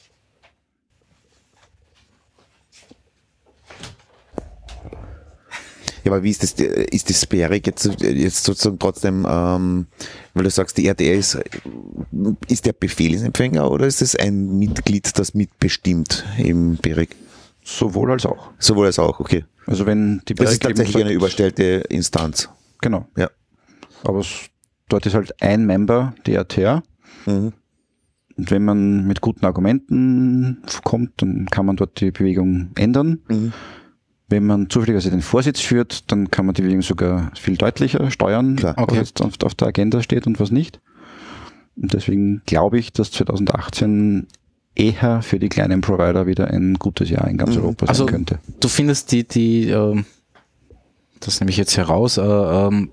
Ja, aber wie ist das, ist das BEREC jetzt, jetzt sozusagen trotzdem, ähm, weil du sagst, die R T R ist, ist der Befehlsempfänger oder ist es ein Mitglied, das mitbestimmt im BEREC? Sowohl als auch. Sowohl als auch, okay. Also wenn die Das ist BEREC eben tatsächlich sagt- eine überstellte Instanz. Genau. Ja. Aber es, dort ist halt ein Member, die R T R. Mhm. Und wenn man mit guten Argumenten kommt, dann kann man dort die Bewegung ändern. Mhm. Wenn man zufälligerweise den Vorsitz führt, dann kann man die Bewegung sogar viel deutlicher steuern, Klar. Okay. was jetzt auf, auf der Agenda steht und was nicht. Und deswegen glaube ich, dass zwanzig achtzehn eher für die kleinen Provider wieder ein gutes Jahr in ganz Mhm. Europa sein Also könnte. du findest die, die ähm, das nehme ich jetzt heraus, äh, ähm,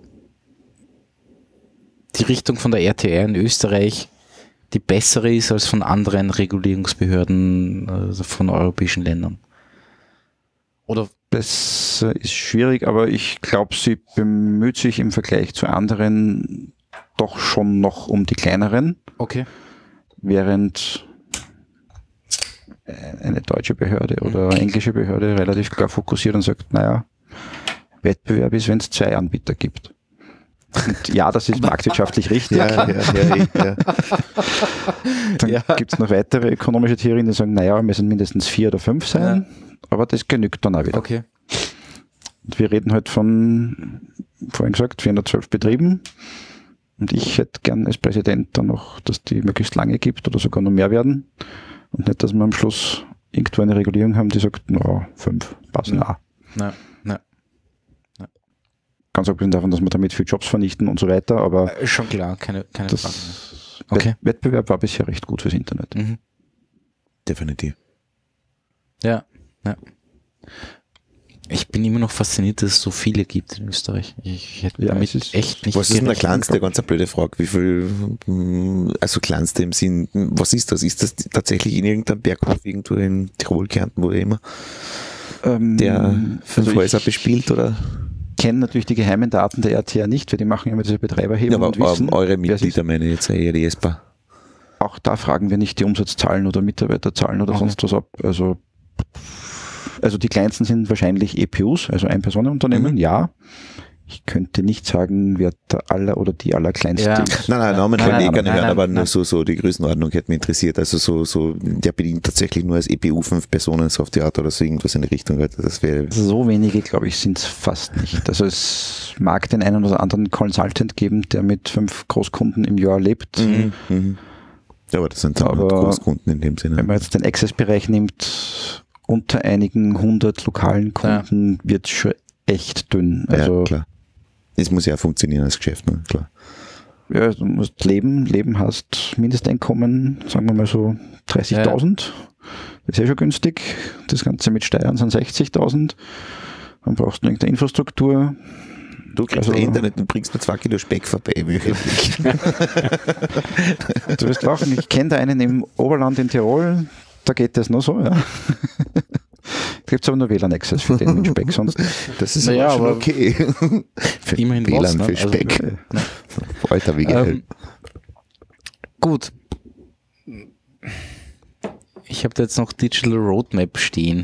die Richtung von der R T R in Österreich die bessere ist als von anderen Regulierungsbehörden also von europäischen Ländern? Oder? Besser ist schwierig, aber ich glaube, sie bemüht sich im Vergleich zu anderen doch schon noch um die kleineren, Okay. während eine deutsche Behörde oder eine englische Behörde relativ klar fokussiert und sagt, naja, Wettbewerb ist, wenn es zwei Anbieter gibt. Und ja, das ist marktwirtschaftlich richtig. Ja, ja, ja, ja. Dann Ja. gibt es noch weitere ökonomische Theorien, die sagen, naja, wir müssen mindestens vier oder fünf sein, aber das genügt dann auch wieder. Okay. Und wir reden halt von, vorhin gesagt, vierhundertzwölf Betrieben. Und ich hätte gern als Präsident dann noch, dass die möglichst lange gibt oder sogar noch mehr werden. Und nicht, dass wir am Schluss irgendwo eine Regulierung haben, die sagt, na, fünf passen Ja. auch. Na, na. Ganz abgesehen davon, dass wir damit viel Jobs vernichten und so weiter, aber Äh, Schon klar, keine, keine Frage. das Okay. Wett- Wettbewerb war bisher recht gut fürs Internet. Mhm. Definitiv. Ja, ja. Ich bin immer noch fasziniert, dass es so viele gibt in Österreich. Ich hätte Ja, damit es ist- echt nicht Was ist denn der gerechnet. kleinste, ganz eine blöde Frage, wie viel, mm, also kleinste im Sinn, was ist das? Ist das tatsächlich in irgendeinem Berghof irgendwo in Tirol, Kärnten, wo immer, Ähm, der fünf also Häuser ich bespielt oder? kenne natürlich die geheimen Daten der R T R nicht, weil die machen immer diese Betreiberhebung Ja, aber und wissen, ähm, eure wer es ist. Mitglieder meine ich jetzt eher die E S P A. Auch da fragen wir nicht die Umsatzzahlen oder Mitarbeiterzahlen oder Okay. sonst was ab. Also, also die kleinsten sind wahrscheinlich E P Us, also Ein-Personen-Unternehmen, Mhm. ja. Ich könnte nicht sagen, wer der aller oder die allerkleinste Ja. ist. Nein, nein, Namen Nein, können nein, eh gerne nein, hören, nein, aber nur nein. so, so die Größenordnung hätte mich interessiert. Also so, so, der bedient tatsächlich nur als E P U fünf Personen, so auf die Art oder so irgendwas in die Richtung. Also das wäre, So wenige, glaube ich, sind es fast nicht. Also es mag den einen oder anderen Consultant geben, der mit fünf Großkunden im Jahr lebt. mhm. Mhm. Ja, aber das sind dann Aber- Großkunden in dem Sinne. Wenn man jetzt den Access-Bereich nimmt, unter einigen hundert lokalen Kunden wird es schon echt dünn. Also ja, klar. Das muss ja auch funktionieren als Geschäft, ne? Klar. ja, du musst leben, leben hast Mindesteinkommen, sagen wir mal so dreißigtausend. Das ist ja schon günstig. Das Ganze mit Steuern sind sechzigtausend. Dann brauchst du irgendeine Infrastruktur. Du kriegst Also- ein Internet und bringst mir zwei Kilo Speck vorbei. wöchentlich. Du wirst lachen, ich kenne da einen im Oberland in Tirol, da geht das nur so, ja. Da gibt es aber nur W L A N-Access für den mit Speck, sonst nicht. Das ist Naja, aber schon aber okay. Für immerhin W L A N, was, ne? für Also- Speck. äh, Alter, wie geil. Ähm, gut. Ich habe da jetzt noch Digital Roadmap stehen.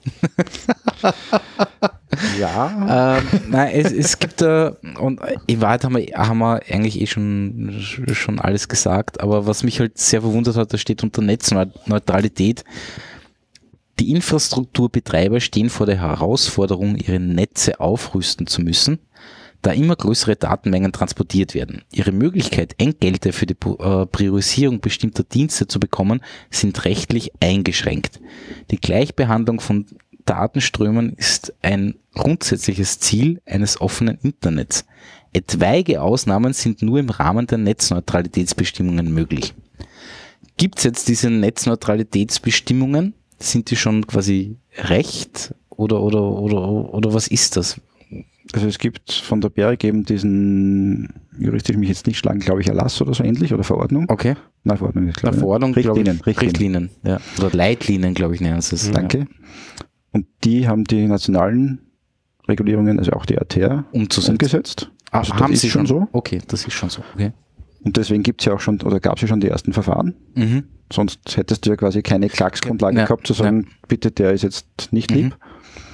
Ja. ähm, nein, es, es gibt da, und in Wahrheit haben wir, haben wir eigentlich eh schon, schon alles gesagt, aber was mich halt sehr verwundert hat, da steht unter Netzneutralität, die Infrastrukturbetreiber stehen vor der Herausforderung, ihre Netze aufrüsten zu müssen, da immer größere Datenmengen transportiert werden. Ihre Möglichkeit, Entgelte für die äh, Priorisierung bestimmter Dienste zu bekommen, sind rechtlich eingeschränkt. Die Gleichbehandlung von Datenströmen ist ein grundsätzliches Ziel eines offenen Internets. Etwaige Ausnahmen sind nur im Rahmen der Netzneutralitätsbestimmungen möglich. Gibt es jetzt diese Netzneutralitätsbestimmungen? Sind die schon quasi Recht oder, oder, oder, oder was ist das? Also es gibt von der B E R G eben diesen, juristisch mich jetzt nicht schlagen, glaube ich, Erlass oder so ähnlich oder Verordnung. Okay. Nein, Verordnung ist klar. Eine Verordnung, glaub Richtlinien, ich, Richtlinien. Richtlinien, ja. Oder Leitlinien, glaube ich, nennen sie es. Danke. Und die haben die nationalen Regulierungen, also auch die R T R, Umzusetzen. umgesetzt. Ah, Also das haben ist sie schon so. Okay, das ist schon so. Okay. Und deswegen gibt es ja auch schon, oder gab es ja schon die ersten Verfahren. Mhm. Sonst hättest du ja quasi keine Klagsgrundlage Ja, gehabt, zu sagen, bitte, der ist jetzt nicht Mhm. lieb.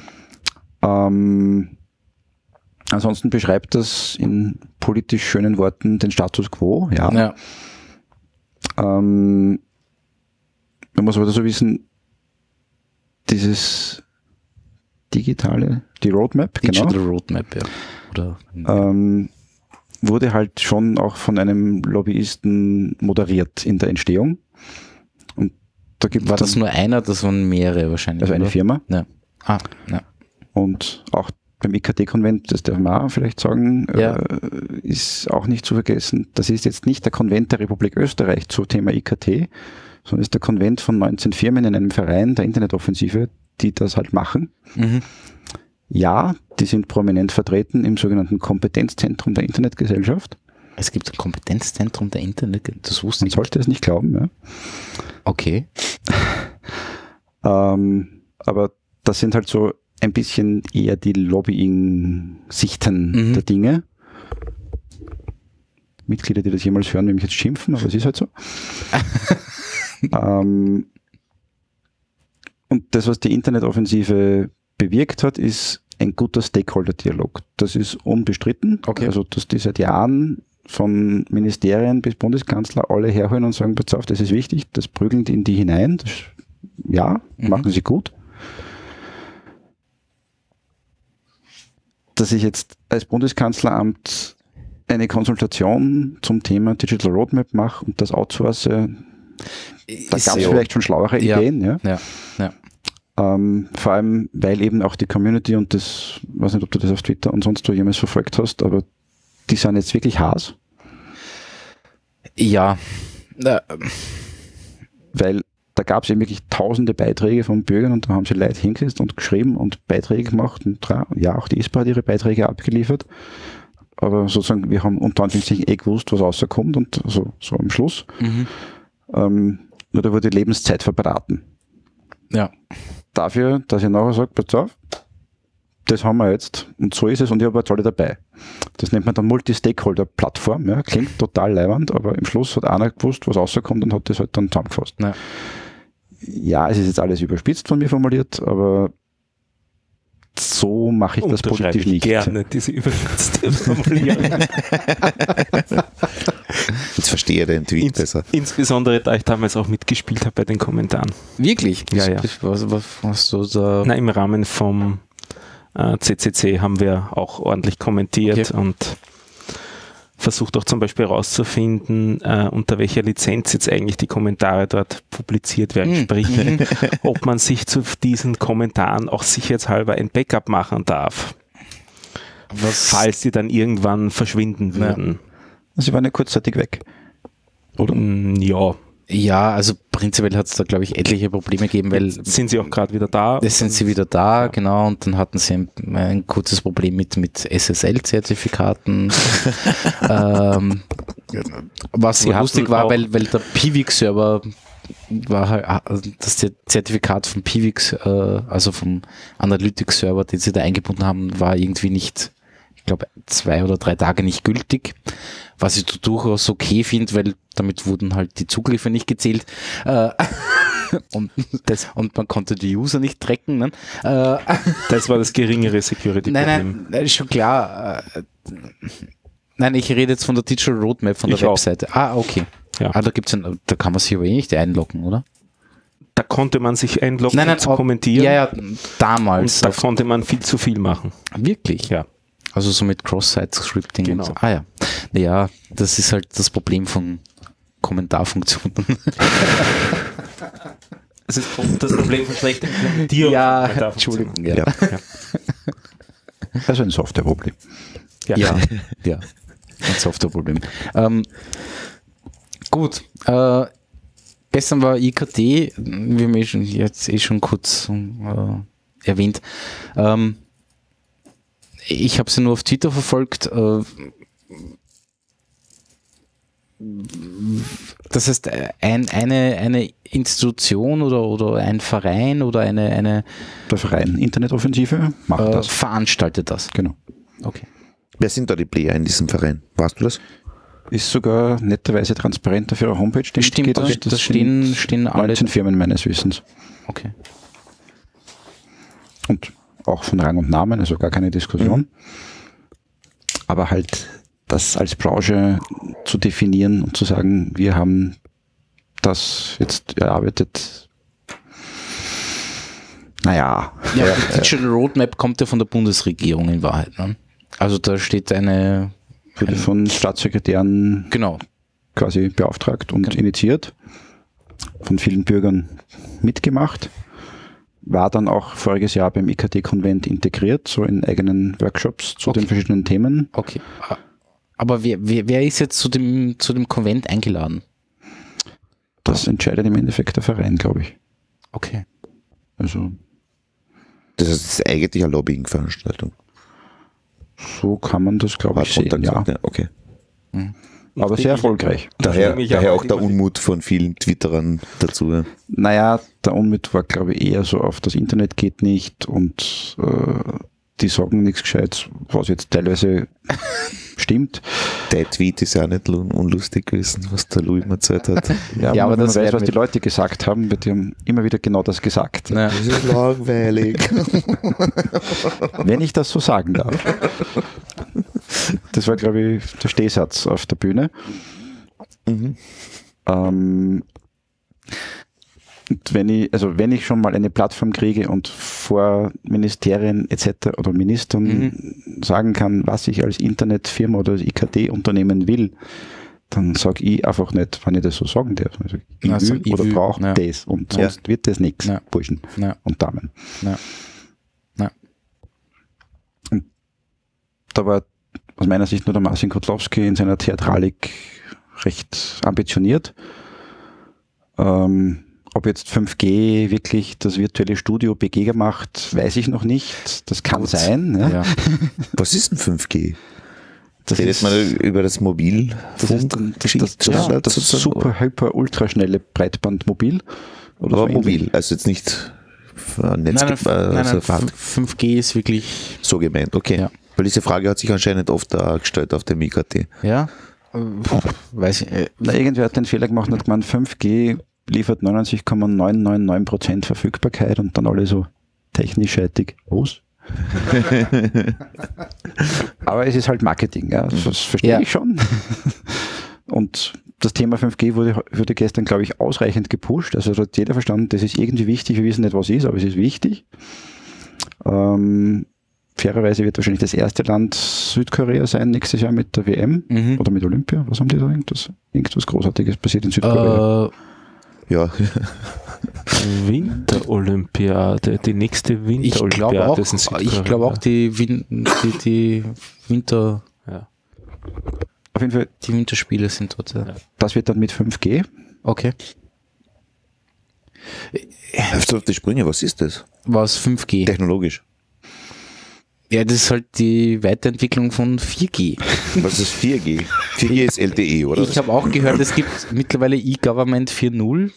Ähm, ansonsten beschreibt das in politisch schönen Worten den Status quo. Ja. Ja. Ähm, man muss aber so wissen, dieses digitale, die Roadmap, Digital genau, Roadmap, ja. Oder, ähm, wurde halt schon auch von einem Lobbyisten moderiert in der Entstehung. Und da gibt war es das nur einer? Das waren mehrere wahrscheinlich. also eine oder? Firma. Ja. Ah, ja. Und auch beim I K T-Konvent, das darf man auch vielleicht sagen, Ja. äh, ist auch nicht zu vergessen, das ist jetzt nicht der Konvent der Republik Österreich zum Thema I K T, sondern ist der Konvent von neunzehn Firmen in einem Verein der Internetoffensive, die das halt machen. Mhm. Ja, die sind prominent vertreten im sogenannten Kompetenzzentrum der Internetgesellschaft. Es gibt ein Kompetenzzentrum der Internet, das wusste Man ich. sollte es nicht glauben, ja. Okay. Ähm, aber das sind halt so ein bisschen eher die Lobbying-Sichten Mhm. der Dinge. Mitglieder, die das jemals hören, will mich jetzt schimpfen, aber es ist halt so. ähm, und das, was die Internetoffensive bewirkt hat, ist ein guter Stakeholder-Dialog. Das ist unbestritten. Okay. Also, dass die seit Jahren von Ministerien bis Bundeskanzler alle herholen und sagen, pass auf, das ist wichtig, das prügeln die in die hinein. Das, ja, Mhm. machen sie gut. Dass ich jetzt als Bundeskanzleramt eine Konsultation zum Thema Digital Roadmap mache und das outsource, da gab es ja- vielleicht schon schlauere Ja. Ideen. Ja. Ja, ja. Ähm, vor allem, weil eben auch die Community und das, weiß nicht, ob du das auf Twitter und sonst wo jemals verfolgt hast, aber die sind jetzt wirklich Haas, Ja. Na, weil da gab es eben wirklich tausende Beiträge von Bürgern und da haben sie Leute hingesetzt und geschrieben und Beiträge gemacht und tra- ja, auch die I S P A hat ihre Beiträge abgeliefert, aber sozusagen, wir haben unter Anführungszeichen eh gewusst, was rauskommt und so, so am Schluss. mhm. Ähm, nur da wurde Lebenszeit verbraten. Ja. Dafür, dass ich nachher sage, pass auf, das haben wir jetzt und so ist es und ich habe jetzt alle dabei. Das nennt man dann Multi-Stakeholder-Plattform. Ja. Klingt total leiwand, aber im Schluss hat einer gewusst, was rauskommt und hat das halt dann zusammengefasst. Ja. Ja, es ist jetzt alles überspitzt von mir formuliert, aber so mache ich das Unterschreibe politisch ich nicht. gerne diese überspitzte Formulierung. Jetzt verstehe ich den Tweet Ins, besser. insbesondere, da ich damals auch mitgespielt habe bei den Kommentaren. Wirklich? Ja, ja. Was, was, was so da? Na, im Rahmen vom äh, C C C haben wir auch ordentlich kommentiert Okay. und versucht auch zum Beispiel herauszufinden, äh, unter welcher Lizenz jetzt eigentlich die Kommentare dort publiziert werden. Mhm. Sprich, Mhm. ob man sich zu diesen Kommentaren auch sicherheitshalber ein Backup machen darf, Was? falls die dann irgendwann verschwinden würden. Sie waren ja kurzzeitig weg. Oder? Ja, Ja, also prinzipiell hat es da, glaube ich, etliche Probleme gegeben, weil jetzt sind sie auch gerade wieder da. jetzt sind sie wieder da, genau, und dann hatten sie ein, ein kurzes Problem mit, mit S S L-Zertifikaten. ähm, was Sie sehr hatten lustig war, auch- weil, weil der Pivix-Server war halt, das Zertifikat vom Pivix, äh, also vom Analytics-Server, den sie da eingebunden haben, war irgendwie nicht, ich glaube, zwei oder drei Tage nicht gültig, was ich durchaus okay finde, weil damit wurden halt die Zugriffe nicht gezählt. Äh, und, das, und man konnte die User nicht tracken. Ne? Äh, Das war das geringere Security-Problem. nein, nein, ist schon klar. Äh, nein, ich rede jetzt von der Digital Roadmap, von der Ich auch. Webseite. Ah, okay. Ja. Ah, da gibt's ein, da kann man sich aber eh nicht einloggen, oder? Da konnte man sich einloggen, Nein, nein, zu ob- kommentieren. Ja, ja, damals. Und da auf- konnte man viel zu viel machen. wirklich? Ja. Also so mit Cross-Site-Scripting. Genau. Und so. Ah ja. Ja, das ist halt das Problem von Kommentarfunktionen. Das ist das Problem von schlechter Implementierung. Ja, von Kommentarfunktionen. Entschuldigung. Ja. Ja. Also ein Softwareproblem. Ja. Ja, ja. Ein Softwareproblem. Ähm, gut. Äh, gestern war I K T, wie wir schon jetzt eh schon kurz äh, erwähnt. Ähm, ich habe sie nur auf Twitter verfolgt. Äh, das heißt, ein, eine, eine Institution oder, oder ein Verein oder eine, eine Der Verein Internetoffensive macht äh, das. veranstaltet das. Genau. Okay. Wer sind da die Player in diesem Verein? Weißt du das? Ist sogar netterweise transparent auf ihrer Homepage. die Stimmt, Mitglieder. das, das stehen, sind stehen alle. neunzehn Firmen meines Wissens. Okay. Und auch von Rang und Namen, also gar keine Diskussion. Aber halt das als Branche zu definieren und zu sagen, wir haben das jetzt erarbeitet. Naja. Ja, äh, die Digital Roadmap kommt ja von der Bundesregierung in Wahrheit. Ne? Also da steht eine, wurde von Staatssekretären genau, quasi beauftragt und Genau. initiiert, von vielen Bürgern mitgemacht. war dann auch voriges Jahr beim I K T-Konvent integriert, so in eigenen Workshops zu Okay. den verschiedenen Themen. Okay. Aber wer, wer, wer ist jetzt zu dem, zu dem Konvent eingeladen? Das entscheidet im Endeffekt der Verein, glaube ich. Okay. Also Das heißt, es ist eigentlich eine Lobbying-Veranstaltung. so kann man das, glaube ich, Hat sehen. runter Ja. gesagt, ja. Okay. Aber sehr erfolgreich. Daher, Nachdem ich daher aber auch der immer die- Unmut von vielen Twitterern dazu. Ja. Naja, der Unmut war, glaube ich, eher so auf das Internet geht nicht und äh, die sagen nichts Gescheites, was jetzt teilweise stimmt. Der Tweet ist ja auch nicht un- unlustig gewesen, was der Louis mir erzählt hat. Ja, Ja, aber aber wenn das man weiß, werden was die wir- Leute gesagt haben, wird die haben immer wieder genau das gesagt. Ja. Das ist langweilig. Wenn ich das so sagen darf. Das war, glaube ich, der Stehsatz auf der Bühne. Mhm. Ähm, und wenn ich, also wenn ich schon mal eine Plattform kriege und vor Ministerien et cetera oder Ministern Mhm. sagen kann, was ich als Internetfirma oder als I K T-Unternehmen will, dann sage ich einfach nicht, wenn ich das so sagen darf. Also ich Also, will ich oder will, brauche ja. das und Ja. sonst wird das nichts, Ja. Burschen Ja. und Damen. Ja. Ja. Und da war aus meiner Sicht nur der Marcin Kotlowski in seiner Theatralik recht ambitioniert. Ähm, ob jetzt fünf G wirklich das virtuelle Studio begeger macht, weiß ich noch nicht. Das kann Gut. sein. Ja. Ja. Was ist denn fünf G? Das Redet ist, man über das Mobil? das, ist dann, das, das, das, Ja, das super, hyper, ultraschnelle Breitbandmobil. Oder Aber so mobil, ähnlich. also jetzt nicht äh, Netz, Nein, nein, äh, nein, also nein, Fahrt- fünf G ist wirklich, so gemeint, okay. Ja. Weil diese Frage hat sich anscheinend oft da gestellt auf dem I K T. ja, äh, weiß ich, äh, Na, irgendwer hat den Fehler gemacht und hat gemeint, fünf G liefert neunundneunzig Komma neun neun neun Prozent Verfügbarkeit und dann alle so technisch scheitig. Was? Aber es ist halt Marketing, ja. Das verstehe Ja. ich schon. Und das Thema fünf G wurde, wurde gestern, glaube ich, ausreichend gepusht. Also da hat jeder verstanden, das ist irgendwie wichtig. Wir wissen nicht, was ist, aber es ist wichtig. Ähm, fairerweise wird wahrscheinlich das erste Land Südkorea sein nächstes Jahr mit der W M mhm. oder mit Olympia. Was haben die da? Irgendwas, irgendwas Großartiges passiert in Südkorea? äh, Ja, Winterolympiade, die nächste ich glaube Winterolympiade auch, ist in Südkorea. ich glaube auch die, Win die, die Winter, Ja. Auf jeden Fall, die Winterspiele sind dort. Ja. Ja. das wird dann mit fünf G. Okay. Hälfst du auf die Sprünge, was ist das? Was fünf G? Technologisch. Ja, das ist halt die Weiterentwicklung von vier G. Was ist vier G? vier G ist L T E, oder? Ich habe auch gehört, es gibt mittlerweile E-Government vier Punkt null.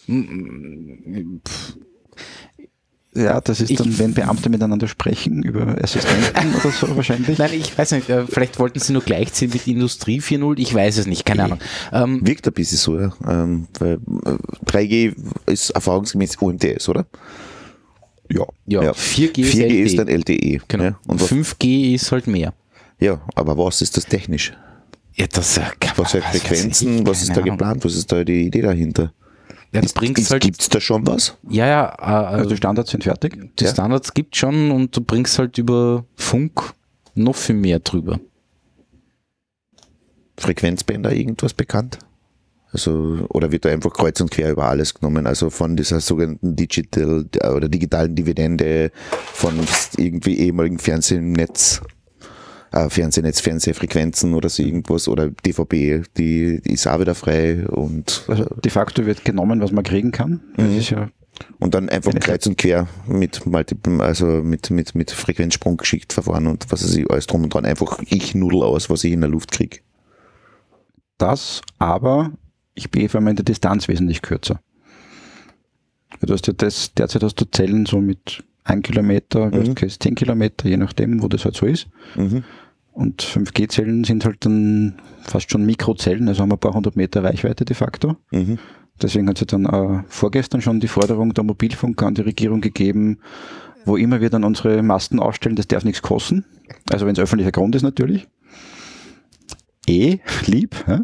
Ja, das ist Ich- dann, wenn Beamte miteinander sprechen über Assistenten oder so wahrscheinlich. Nein, ich weiß nicht, äh, vielleicht wollten sie nur gleichziehen mit Industrie vier Punkt null, ich weiß es nicht, keine Ahnung. Ähm, Wirkt ein bisschen so, ja. Ähm, weil, äh, drei G ist erfahrungsgemäß U M T S, oder? Ja. ja, Ja. vier G, vier G ist, ist dann L T E. genau. Ja, und was, fünf G ist halt mehr. ja, aber was ist das technisch? Ja, das, äh, kann Was für man- weiß Frequenzen, ich, was ist keine da Ahnung. geplant? Was ist da die Idee dahinter? Ja, du bringst halt, Gibt es da schon was? ja, ja, äh, Also die Standards sind fertig. die ja. Standards gibt schon und du bringst halt über Funk noch viel mehr drüber. Frequenzbänder irgendwas bekannt? Also, oder wird da einfach kreuz und quer über alles genommen? Also von dieser sogenannten Digital oder digitalen Dividende von irgendwie ehemaligen Fernsehnetz, äh, Fernsehnetz, Fernsehfrequenzen oder so irgendwas oder D V B, die, die ist auch wieder frei und, Also de facto wird genommen, was man kriegen kann. Das Mhm. ist ja, und dann einfach Wenn ich- kreuz und quer mit Multiple, also mit, mit, mit Frequenzsprung geschickt verfahren und was weiß ich, alles drum und dran. Einfach ich nudel aus, was ich in der Luft kriege. das, aber ich bin vor allem in der Distanz wesentlich kürzer. Du hast ja das, derzeit hast du Zellen so mit ein Kilometer, Mhm. mhm. zehn Kilometer, je nachdem, wo das halt so ist. Mhm. Und fünf G Zellen sind halt dann fast schon Mikrozellen, also haben ein paar hundert Meter Reichweite de facto. Mhm. Deswegen hat es ja dann äh, vorgestern schon die Forderung der Mobilfunker an die Regierung gegeben, wo immer wir dann unsere Masten aufstellen, das darf nichts kosten. Also wenn es öffentlicher Grund ist natürlich. Eh, lieb. Ja?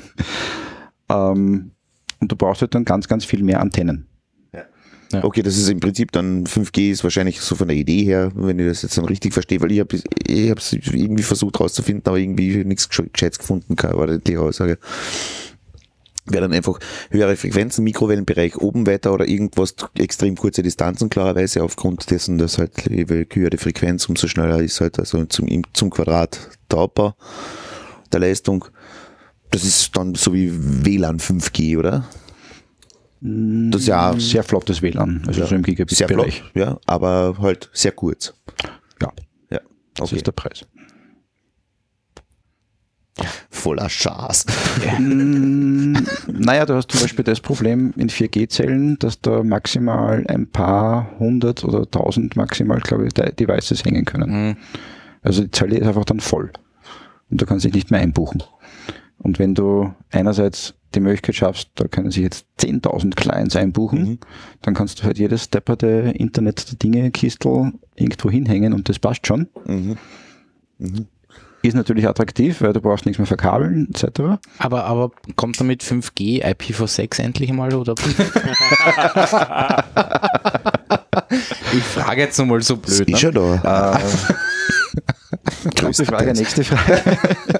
ähm, und du brauchst halt dann ganz, ganz viel mehr Antennen. Ja. Okay, das ist im Prinzip dann fünf G ist wahrscheinlich so von der Idee her, wenn ich das jetzt dann richtig verstehe, weil ich habe ich habe es irgendwie versucht rauszufinden, aber irgendwie nichts Gescheites gefunden, war die Aussage. wäre dann einfach höhere Frequenzen, Mikrowellenbereich oben weiter oder irgendwas, extrem kurze Distanzen klarerweise aufgrund dessen, dass halt je höhere Frequenz, umso schneller ist halt also zum, zum Quadrat der Abbau der Leistung. Das ist dann so wie W L A N fünf G, oder? Das ist ja Sehr flottes W L A N, also ja, so im sehr Gigabit-Bereich. flott, ja, aber halt sehr kurz. Ja, Ja, das okay. ist der Preis. Voller Schaß. Mm, naja, du hast zum Beispiel das Problem in vier G-Zellen, dass da maximal ein paar hundert oder tausend maximal, glaube ich, De- Devices hängen können. Mhm. Also die Zelle ist einfach dann voll. Und du kannst dich nicht mehr einbuchen. Und wenn du einerseits die Möglichkeit schaffst, da können sich jetzt zehntausend Clients einbuchen, Mhm. dann kannst du halt jedes depperte Internet der Dinge Kistel irgendwo hinhängen und das passt schon. Mhm. Mhm. Ist natürlich attraktiv, weil du brauchst nichts mehr verkabeln et cetera. Aber, aber kommt damit fünf G, I P v sechs endlich mal? Oder? Ich frage jetzt nochmal so Das blöd. ist ja Ne? da. Äh, Gute Frage, nächste Frage.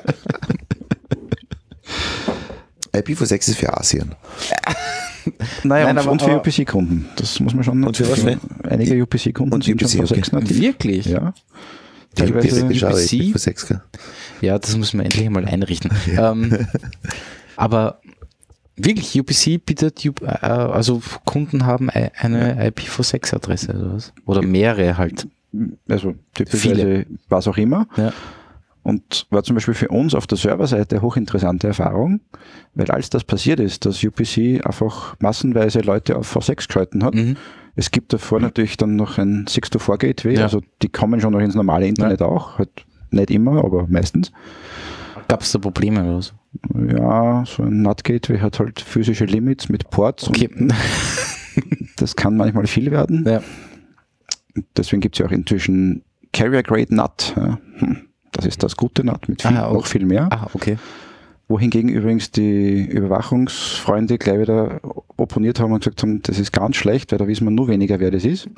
I P v sechs ist für Asien. Naja, Nein, und, aber- und für aber- U P C-Kunden. Das muss man schon. Und für was, ne? Einige U P C-Kunden Und sind U P C, schon V okay. sechs nativ. Wirklich? Ja. Die Teilweise theoretisch auch U P C? I P v sechs, gell? Ja, das müssen wir endlich mal einrichten. Ähm, aber wirklich, U P C bietet, U- äh, also Kunden haben ei- eine I P v sechs Adresse oder was? Oder mehrere halt. Also typischerweise was auch immer. Ja. Und war zum Beispiel für uns auf der Serverseite hochinteressante Erfahrung, weil als das passiert ist, dass U P C einfach massenweise Leute auf V sechs geschalten hat. Mhm. Es gibt davor natürlich dann noch ein six to four Gateway, Ja. also die kommen schon noch ins normale Internet auch, halt nicht immer, aber meistens. Gab es da Probleme oder so? Ja, so ein N A T-Gateway hat halt physische Limits mit Ports Okay. und das kann manchmal viel werden. Ja. Deswegen gibt es ja auch inzwischen Carrier-Grade N A T. Ja. Hm. Das ist das gute N A T mit viel, Ah, noch okay. viel mehr. Ah, okay. Wohingegen übrigens die Überwachungsfreunde gleich wieder opponiert haben und gesagt haben, das ist ganz schlecht, weil da wissen wir nur weniger, wer das ist.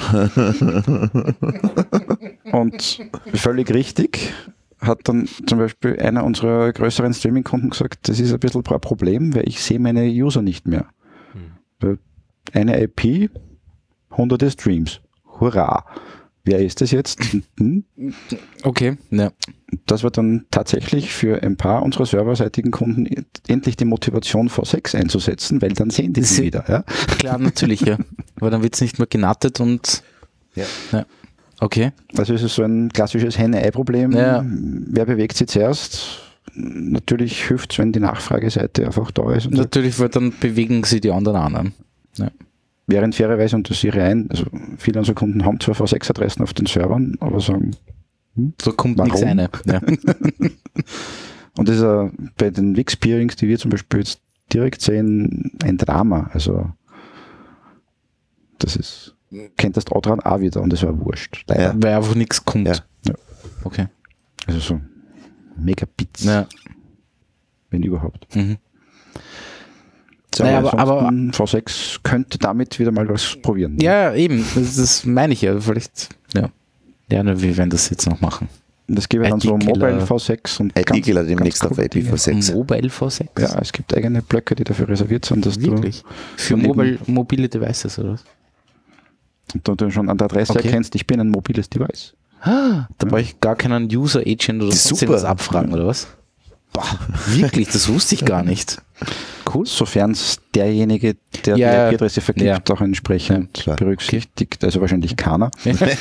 Und völlig richtig hat dann zum Beispiel einer unserer größeren Streaming-Kunden gesagt, das ist ein bisschen ein Problem, weil ich sehe meine User nicht mehr. Weil eine I P, hunderte Streams. Hurra! Wer ist das jetzt? Hm? Okay, ja. Das war dann tatsächlich für ein paar unserer serverseitigen Kunden endlich die Motivation, V sechs einzusetzen, weil dann sehen die sie Sie- wieder. Ja? Klar, natürlich, ja. Aber dann wird es nicht mehr genattet und Ja. ja. Okay. Also es ist so ein klassisches Henne-Ei-Problem. Ja. Wer bewegt sie zuerst? Natürlich hilft es, wenn die Nachfrageseite einfach da ist. Und so. Natürlich, weil dann bewegen sie die anderen an. Ja. Während fairerweise, und das sehe ich ein, also viele unserer Kunden haben zwar V sechs Adressen auf den Servern, aber sagen, So kommt Warum? nichts rein. Ja. und das ist ja bei den Wix-Peerings, die wir zum Beispiel jetzt direkt sehen, ein Drama. Also das ist, kennt das Outran auch wieder und das war wurscht. Leider. Ja. Weil einfach nichts kommt. Ja. Ja. Okay. Also so Megabits, Ja. wenn überhaupt. Mhm. So, Naja, aber- ansonsten V sechs könnte damit wieder mal was probieren. Ja, eben. Das, das meine ich ja. Vielleicht, ja. Ja, na, wir werden das jetzt noch machen. Und es gibt ja dann so I T-Killer. Mobile V sechs und I T-Killer demnächst auf I P v sechs. Mobile v sechs? Ja, es gibt eigene Blöcke, die dafür reserviert sind, dass Wirklich? Für daneben- mobile, mobile Devices oder was? du, und du schon an der Adresse Okay. erkennst, ich bin ein mobiles Device. Ah, da brauche ich gar keinen User Agent oder Das ist sonst super. irgendwas abfragen, oder was? Boah, wirklich, das wusste ich gar nicht. Cool. Sofern es derjenige, der Ja, die I P-Adresse vergibt, ja. auch entsprechend Ja, klar. berücksichtigt, also wahrscheinlich keiner.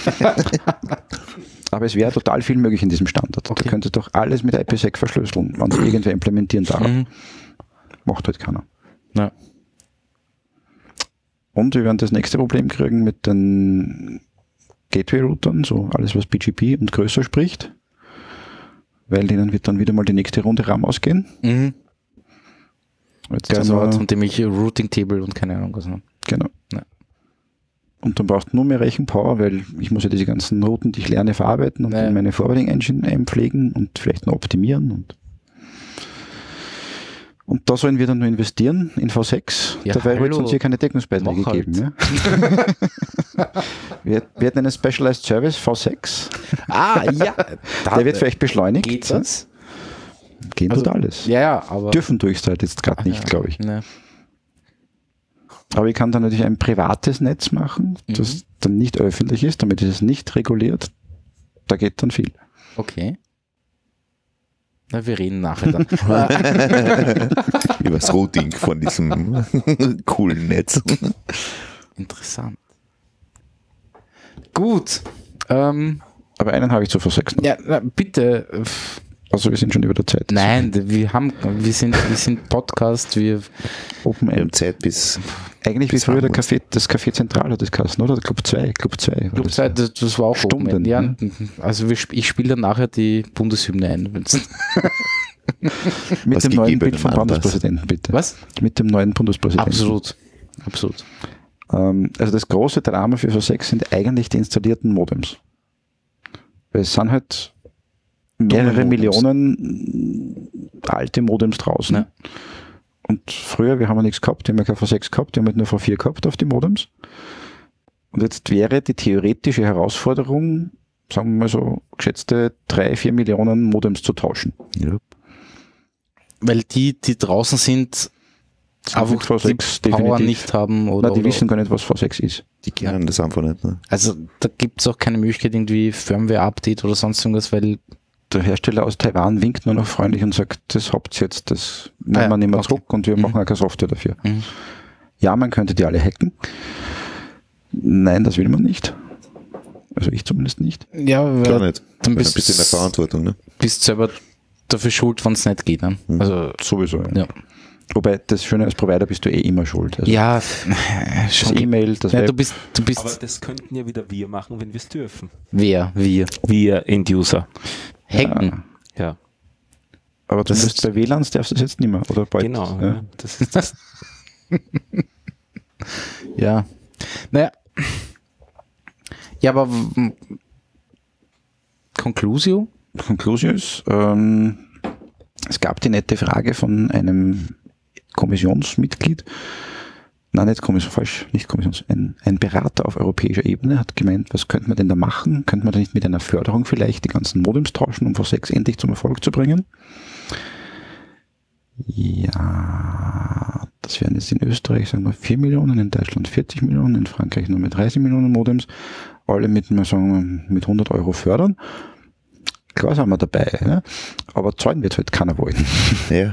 Aber es wäre total viel möglich in diesem Standard. Okay. Da könnte doch alles mit I P sec verschlüsseln, wenn es irgendwer implementieren darf. Mhm. Macht halt keiner. Ja. Und wir werden das nächste Problem kriegen mit den Gateway-Routern, so alles, was B G P und größer spricht, weil denen wird dann wieder mal die nächste Runde RAM ausgehen. Mhm. Jetzt Der sind wir- hat von dem ich Routing Table und keine Ahnung was. Ne? Genau. Ja. Und dann brauchst du nur mehr Rechenpower, weil ich muss ja diese ganzen Routen, die ich lerne, verarbeiten und Ja. in meine Forwarding Engine einpflegen und vielleicht noch optimieren. Und, und da sollen wir dann nur investieren in V sechs. Ja, Dabei wird es hallo. uns hier keine Deckungsbeiträge Mach halt. geben. Ja? wir, wir hätten einen Specialized Service V sechs. Ah, ja. Der wird vielleicht beschleunigt. Geht das? Gehen Also, tut alles. Ja, ja, aber. Dürfen tue ich es halt jetzt gerade nicht, ja, glaube ich. Ne. Aber ich kann dann natürlich ein privates Netz machen, das Mhm. dann nicht öffentlich ist, damit ist es nicht reguliert. Da geht dann viel. Okay. Na, wir reden nachher dann. Über das Routing von diesem coolen Netz. Interessant. Gut. Ähm, Aber einen habe ich zu versechsen. ja, na, bitte. Also wir sind schon über der Zeit. Nein, wir haben, wir sind, wir sind Podcast, wir. Open Wir haben End. Zeit bis. Eigentlich wie bis früher der Hamburg. Café, das Café Zentral hat das Kassen, oder? Club zwei, Club zwei. war Club das. zwei, das, das war auch Stunden, Open End. Ja, ne? also wir, sp- ich spiele dann nachher die Bundeshymne ein. wenn's- Mit Was dem neuen gegebenem Bild vom Anlass. Bundespräsidenten, bitte. Was? Mit dem neuen Bundespräsidenten. Absolut. Absolut. Ähm, also das große Drama für V sechs sind eigentlich die installierten Modems. Weil es sind halt mehrere Modems. Millionen alte Modems draußen. Ja. Und früher, wir haben ja nichts gehabt, die haben ja kein V sechs gehabt, die haben halt nur V vier gehabt auf die Modems. Und jetzt wäre die theoretische Herausforderung, sagen wir mal so, geschätzte drei, vier Millionen Modems zu tauschen. Ja. Weil die, die draußen sind, einfach mit V sechs die Power definitiv. nicht haben oder, Nein, die oder wissen gar nicht, was V sechs ist. Die kennen das einfach nicht. Ne? also da gibt es auch keine Möglichkeit irgendwie Firmware-Update oder sonst irgendwas, weil Der Hersteller aus Taiwan winkt nur noch freundlich und sagt, das habt ihr jetzt, das nehmen Ah ja, wir nicht mehr okay. zurück und wir Mhm. machen auch keine Software dafür. Mhm. Ja, man könnte die alle hacken. Nein, das will man nicht. Also ich zumindest nicht. ja, Gar weil nicht. dann Weil ein bist bisschen in der Verantwortung. Ne? bist selber dafür schuld, wenn es nicht geht. Ne? Mhm. Also Sowieso. Ja. ja, Wobei, das Schöne als Provider bist du eh immer schuld. Also ja das schon. E-Mail, das Ja, Web. du bist, du Aber bist das könnten ja wieder wir machen, wenn wir es dürfen. wer, wir. Wir End-User. Hacken. Ja, aber das zumindest bei W L A Ns darfst du es jetzt nicht mehr. Oder bald, genau. Ja. Ja. Das ist das. Ja. Naja. Ja, aber w- Conclusio? Conclusio ist, ähm, es gab die nette Frage von einem Kommissionsmitglied, nein, nicht Kommission, falsch, nicht Kommissions, ein, ein Berater auf europäischer Ebene hat gemeint, was könnte man denn da machen? Könnte man da nicht mit einer Förderung vielleicht die ganzen Modems tauschen, um V sechs endlich zum Erfolg zu bringen? Ja, das wären jetzt in Österreich, sagen wir, vier Millionen, in Deutschland vierzig Millionen, in Frankreich nur mit dreißig Millionen Modems, alle mit, mal sagen wir, mit hundert Euro fördern. Klar sind wir dabei, ja? Aber zahlen wird halt keiner wollen. Ja.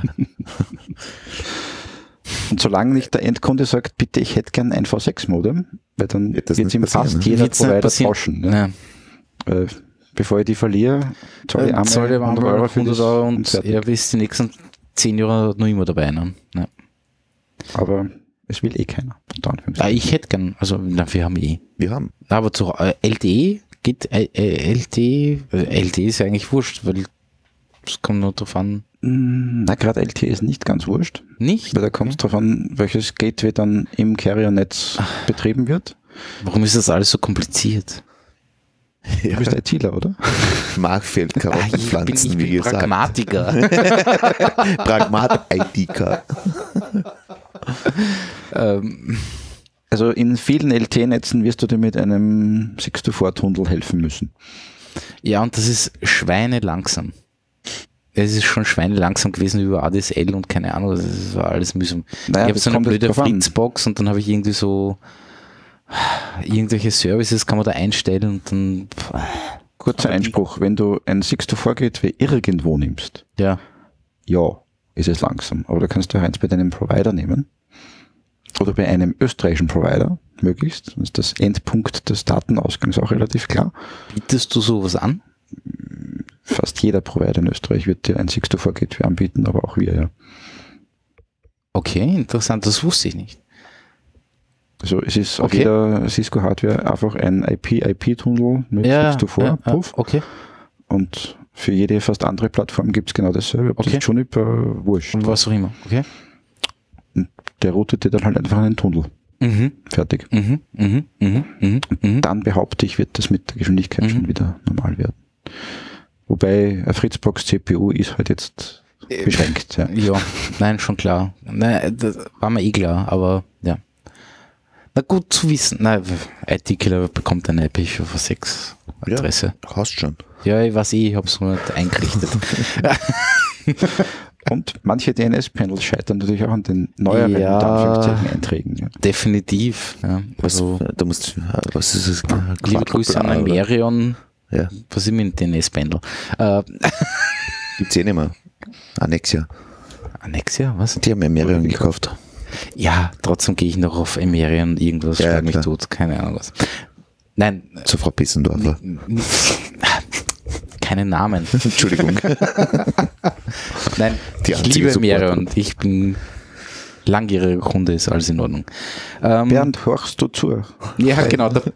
Und solange nicht der Endkunde sagt, bitte, ich hätte gern ein V sechs Modem, weil dann Wird das wird nicht ihm passieren, fast ne? jeder Wird's nicht Provider passieren. tauschen. Ja. Ja. Äh, bevor ich die verliere, zahle ich Äh, einmal zahl ich hundert einmal Euro für hundert das Euro und fertig. er ist die nächsten zehn Jahre noch immer dabei. Ne? Ja. Aber es will eh keiner. unter Ah, Anführungszeichen. ich hätte gern, also na, wir haben eh. Wir haben. Na, aber zu äh, L T E geht, äh, äh, L T E, äh, L T E ist ja eigentlich wurscht, weil es kommt nur drauf an. Mm, Na, gerade L T E ist nicht ganz wurscht, Nicht? weil da kommt es drauf an, welches Gateway dann im Carrier-Netz betrieben wird. Warum ist das alles so kompliziert? Du bist ITler, oder? Machfeld, Ah, ich bin, Karottenpflanzen, ich wie bin gesagt. Pragmatiker. Pragmat-I D-K. ähm, Also in vielen L T E-Netzen wirst du dir mit einem six to four Tunnel helfen müssen. ja, und das ist schweinelangsam. Es ist schon schweinelangsam gewesen über A D S L und keine Ahnung, das war alles mühsam. Naja, ich habe das so eine kommt jetzt blöde drauf an. Fritzbox und dann habe ich irgendwie so irgendwelche Services kann man da einstellen und dann Kurzer Aber die- Einspruch, wenn du ein six to four Gateway irgendwo nimmst, ja, ja, ist es langsam. Aber da kannst du eins bei deinem Provider nehmen. Oder bei einem österreichischen Provider, möglichst. Dann ist das Endpunkt des Datenausgangs auch relativ klar. bietest du sowas an? Fast jeder Provider in Österreich wird dir ein six to four Gateway anbieten, aber auch wir, ja. Okay, interessant, das wusste ich nicht. Also es ist auf Okay. jeder Cisco-Hardware einfach ein I P-I P-Tunnel mit six to four, ja, ja, puff. okay. Und für jede fast andere Plattform gibt es genau dasselbe. Ob Okay. das Juniper, wurscht. Und was auch immer, okay. Der routet dir dann halt einfach einen Tunnel. Mhm, Fertig. mhm, mhm, mhm, mhm, mhm. Dann behaupte ich, wird das mit der Geschwindigkeit Mhm. schon wieder normal werden. Wobei eine Fritzbox C P U ist halt jetzt beschränkt. Ja. Ja, nein, schon klar. Nein, das war mir eh klar, aber ja. Na gut zu wissen. Nein, I T-Killer bekommt eine I P v sechs Adresse. Ja, hast schon. Ja, ich weiß eh, ich habe es nur nicht eingerichtet. Und manche D N S-Panels scheitern natürlich auch an den neueren Ja. unter Anführungszeichen Einträgen. Ja. Definitiv. Ja. Was, Also, da musst, was ist es? liebe Grüße an Emerion. Ja, Was ist mit dem D N S-Bändel? Äh, gibt's eh nicht mehr. Annexia. Annexia, was? Die haben ja mehrere gekauft. Ja, trotzdem gehe ich noch auf Emerion, irgendwas Ja, schlag mich klar. tot, keine Ahnung was. Nein, Zur Frau Pissendorfer. n- keine Namen. Entschuldigung. Nein, Die ich einzige liebe Supporter. Emerion. Ich bin langjähriger Kunde, ist alles in Ordnung. Ähm, Bernd, horchst du zu? Ja, genau. Da,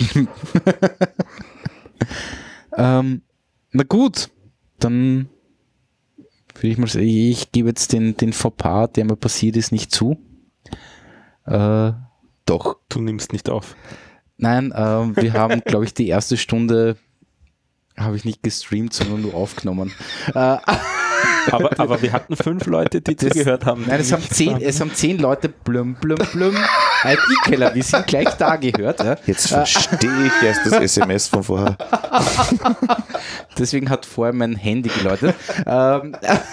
ähm, na gut, dann würde ich mal sagen, ich gebe jetzt den, den Fauxpas, der mir passiert ist, nicht zu. Äh, Doch. Du nimmst nicht auf. nein, äh, wir haben, glaube ich, die erste Stunde habe ich nicht gestreamt, sondern nur aufgenommen. Äh, Aber, aber wir hatten fünf Leute, die zugehört haben. Nein, es haben zehn, es haben zehn Leute blum, blum, blum. I T-Keller, wir sind gleich da gehört. Ja. Jetzt verstehe ich erst das S M S von vorher. Deswegen hat vorher mein Handy geläutet. Ähm,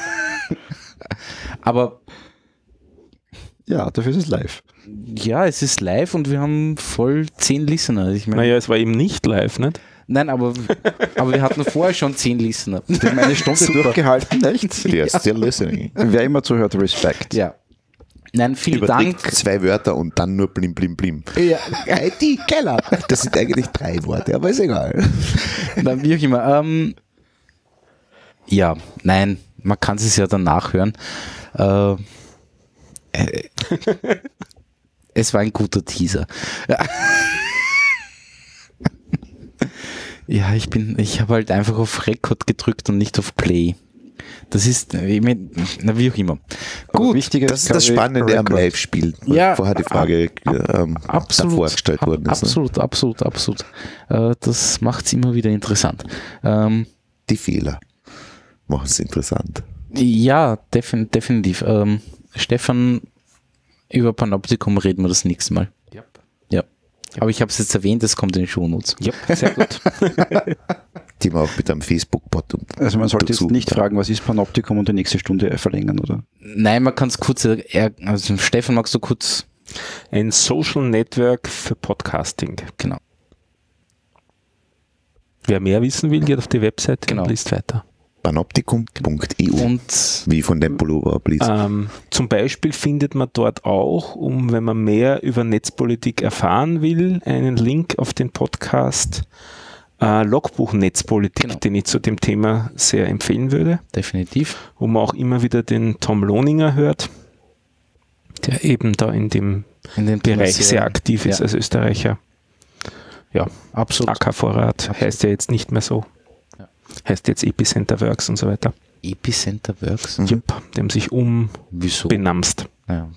aber Ja, dafür ist es live. ja, es ist live und wir haben voll zehn Listener. Ich meine, Naja, es war eben nicht live, nicht? nein, aber, aber wir hatten vorher schon zehn Listener. Die haben eine Stunde durchgehalten, echt? Die are still listening. Wer immer zuhört, Respekt. Ja. Nein, vielen Überträgt Dank. zwei Wörter und dann nur blim blim blim. Ja, I T-Keller. Das sind eigentlich drei Worte, aber ist egal. na, wie auch immer. Ähm, ja, nein, man kann es ja dann nachhören. Äh, äh, es war ein guter Teaser. Ja. Ja, ich bin, ich habe halt einfach auf Record gedrückt und nicht auf Play. Das ist, ich mein, na wie auch immer. Aber Gut, wichtig Das ist das Spannende am Live-Spiel. weil Ja, vorher die Frage ähm, absolut, davor gestellt worden ist. Ne? absolut, absolut, absolut. Äh, das macht es immer wieder interessant. Ähm, Die Fehler machen es interessant. ja, defin definitiv. Ähm, Stefan, über Panoptikum reden wir das nächste Mal. Ja. Ja. Aber ich habe es jetzt erwähnt, es kommt in den Shownotes. Ja, sehr gut. Die wir auch mit einem Facebook-Bot und Also man sollte jetzt dazu- nicht fragen, was ist Panoptikum und die nächste Stunde verlängern, oder? Nein, man kann es kurz, er, also Stefan, magst du kurz, Ein Social Network für Podcasting. genau. Wer mehr wissen will, geht auf die Website Genau. und liest weiter. panoptikum punkt e u. Und Wie von dem Pullover abliest. Ähm, zum Beispiel findet man dort auch, um wenn man mehr über Netzpolitik erfahren will, einen Link auf den Podcast äh, Logbuch Netzpolitik, Genau. den ich zu dem Thema sehr empfehlen würde, definitiv. wo man auch immer wieder den Tom Lohninger hört, der eben da in dem In den Bereich sehr aktiv ist Ja. als Österreicher. Ja, Absolut. A K-Vorrat Absolut. heißt ja jetzt nicht mehr so. Ja. Heißt jetzt Epicenter Works und so weiter. Epicenter Works. Mhm. Jupp, die haben sich Wieso? umbenamst. Ja.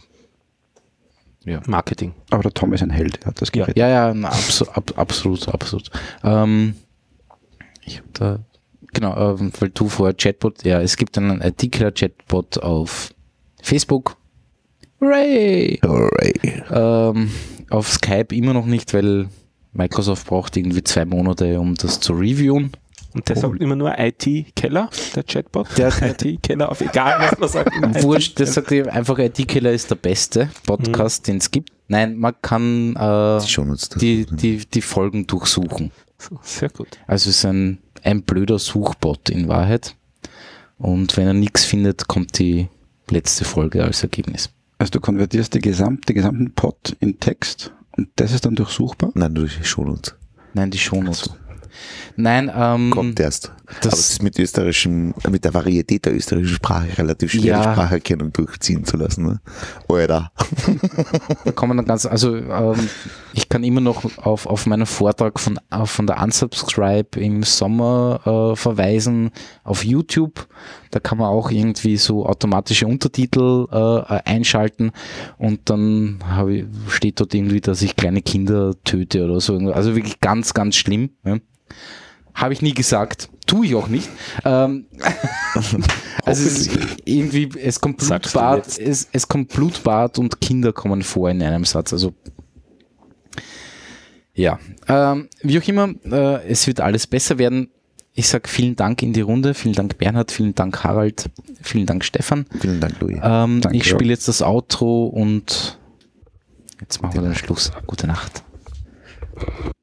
Ja. Marketing. Aber der Tom ist ein Held, er hat das Ja. gerettet. Ja, ja, na, abso ab, absolut, absolut. Ähm, ich hab da, genau, ähm, weil du vorher Chatbot, ja, es gibt einen I T-Killer-Chatbot auf Facebook. Hooray! Hooray. Ähm, auf Skype immer noch nicht, weil Microsoft braucht irgendwie zwei Monate, um das zu reviewen. Und der sagt immer nur I T-Keller, der Chatbot. Der- I T-Keller, auf egal was man sagt. immer Wurscht, das sagt ihr einfach, I T-Killer ist der beste Podcast, den es gibt. Nein, man kann äh, Die Shownotes dazu. die, die, die Folgen durchsuchen. So, sehr gut. Also es ist ein, ein blöder Suchbot in Wahrheit. Und wenn er nichts findet, kommt die letzte Folge als Ergebnis. Also du konvertierst die gesamte, den gesamten Pod in Text und das ist dann durchsuchbar? Nein, durch die Shownotes. Nein, die Shownotes. Nein, ähm, Kommt erst. das- Aber es ist mit österreichischen, mit der Varietät der österreichischen Sprache relativ schwer, Ja. die Spracherkennung durchziehen zu lassen. Ne? Alter. da kommen dann ganz, also ähm, ich kann immer noch auf, auf meinen Vortrag von, äh, von der Unsubscribe im Sommer äh, verweisen auf YouTube. Da kann man auch irgendwie so automatische Untertitel äh, einschalten und dann hab ich, steht dort irgendwie, dass ich kleine Kinder töte oder so. Also wirklich ganz, ganz schlimm. Ja. Habe ich nie gesagt. Tue ich auch nicht. Ähm, also es ist irgendwie, es kommt Sagst du Blutbad, jetzt. es, es kommt Blutbad und Kinder kommen vor in einem Satz. Also ja, ähm, wie auch immer, äh, es wird alles besser werden. ich sage vielen Dank in die Runde, vielen Dank Bernhard, vielen Dank Harald, vielen Dank Stefan. Vielen Dank, Louis. Ähm, Danke, ich spiele jetzt das Outro und jetzt machen wir den Schluss. Gute Nacht.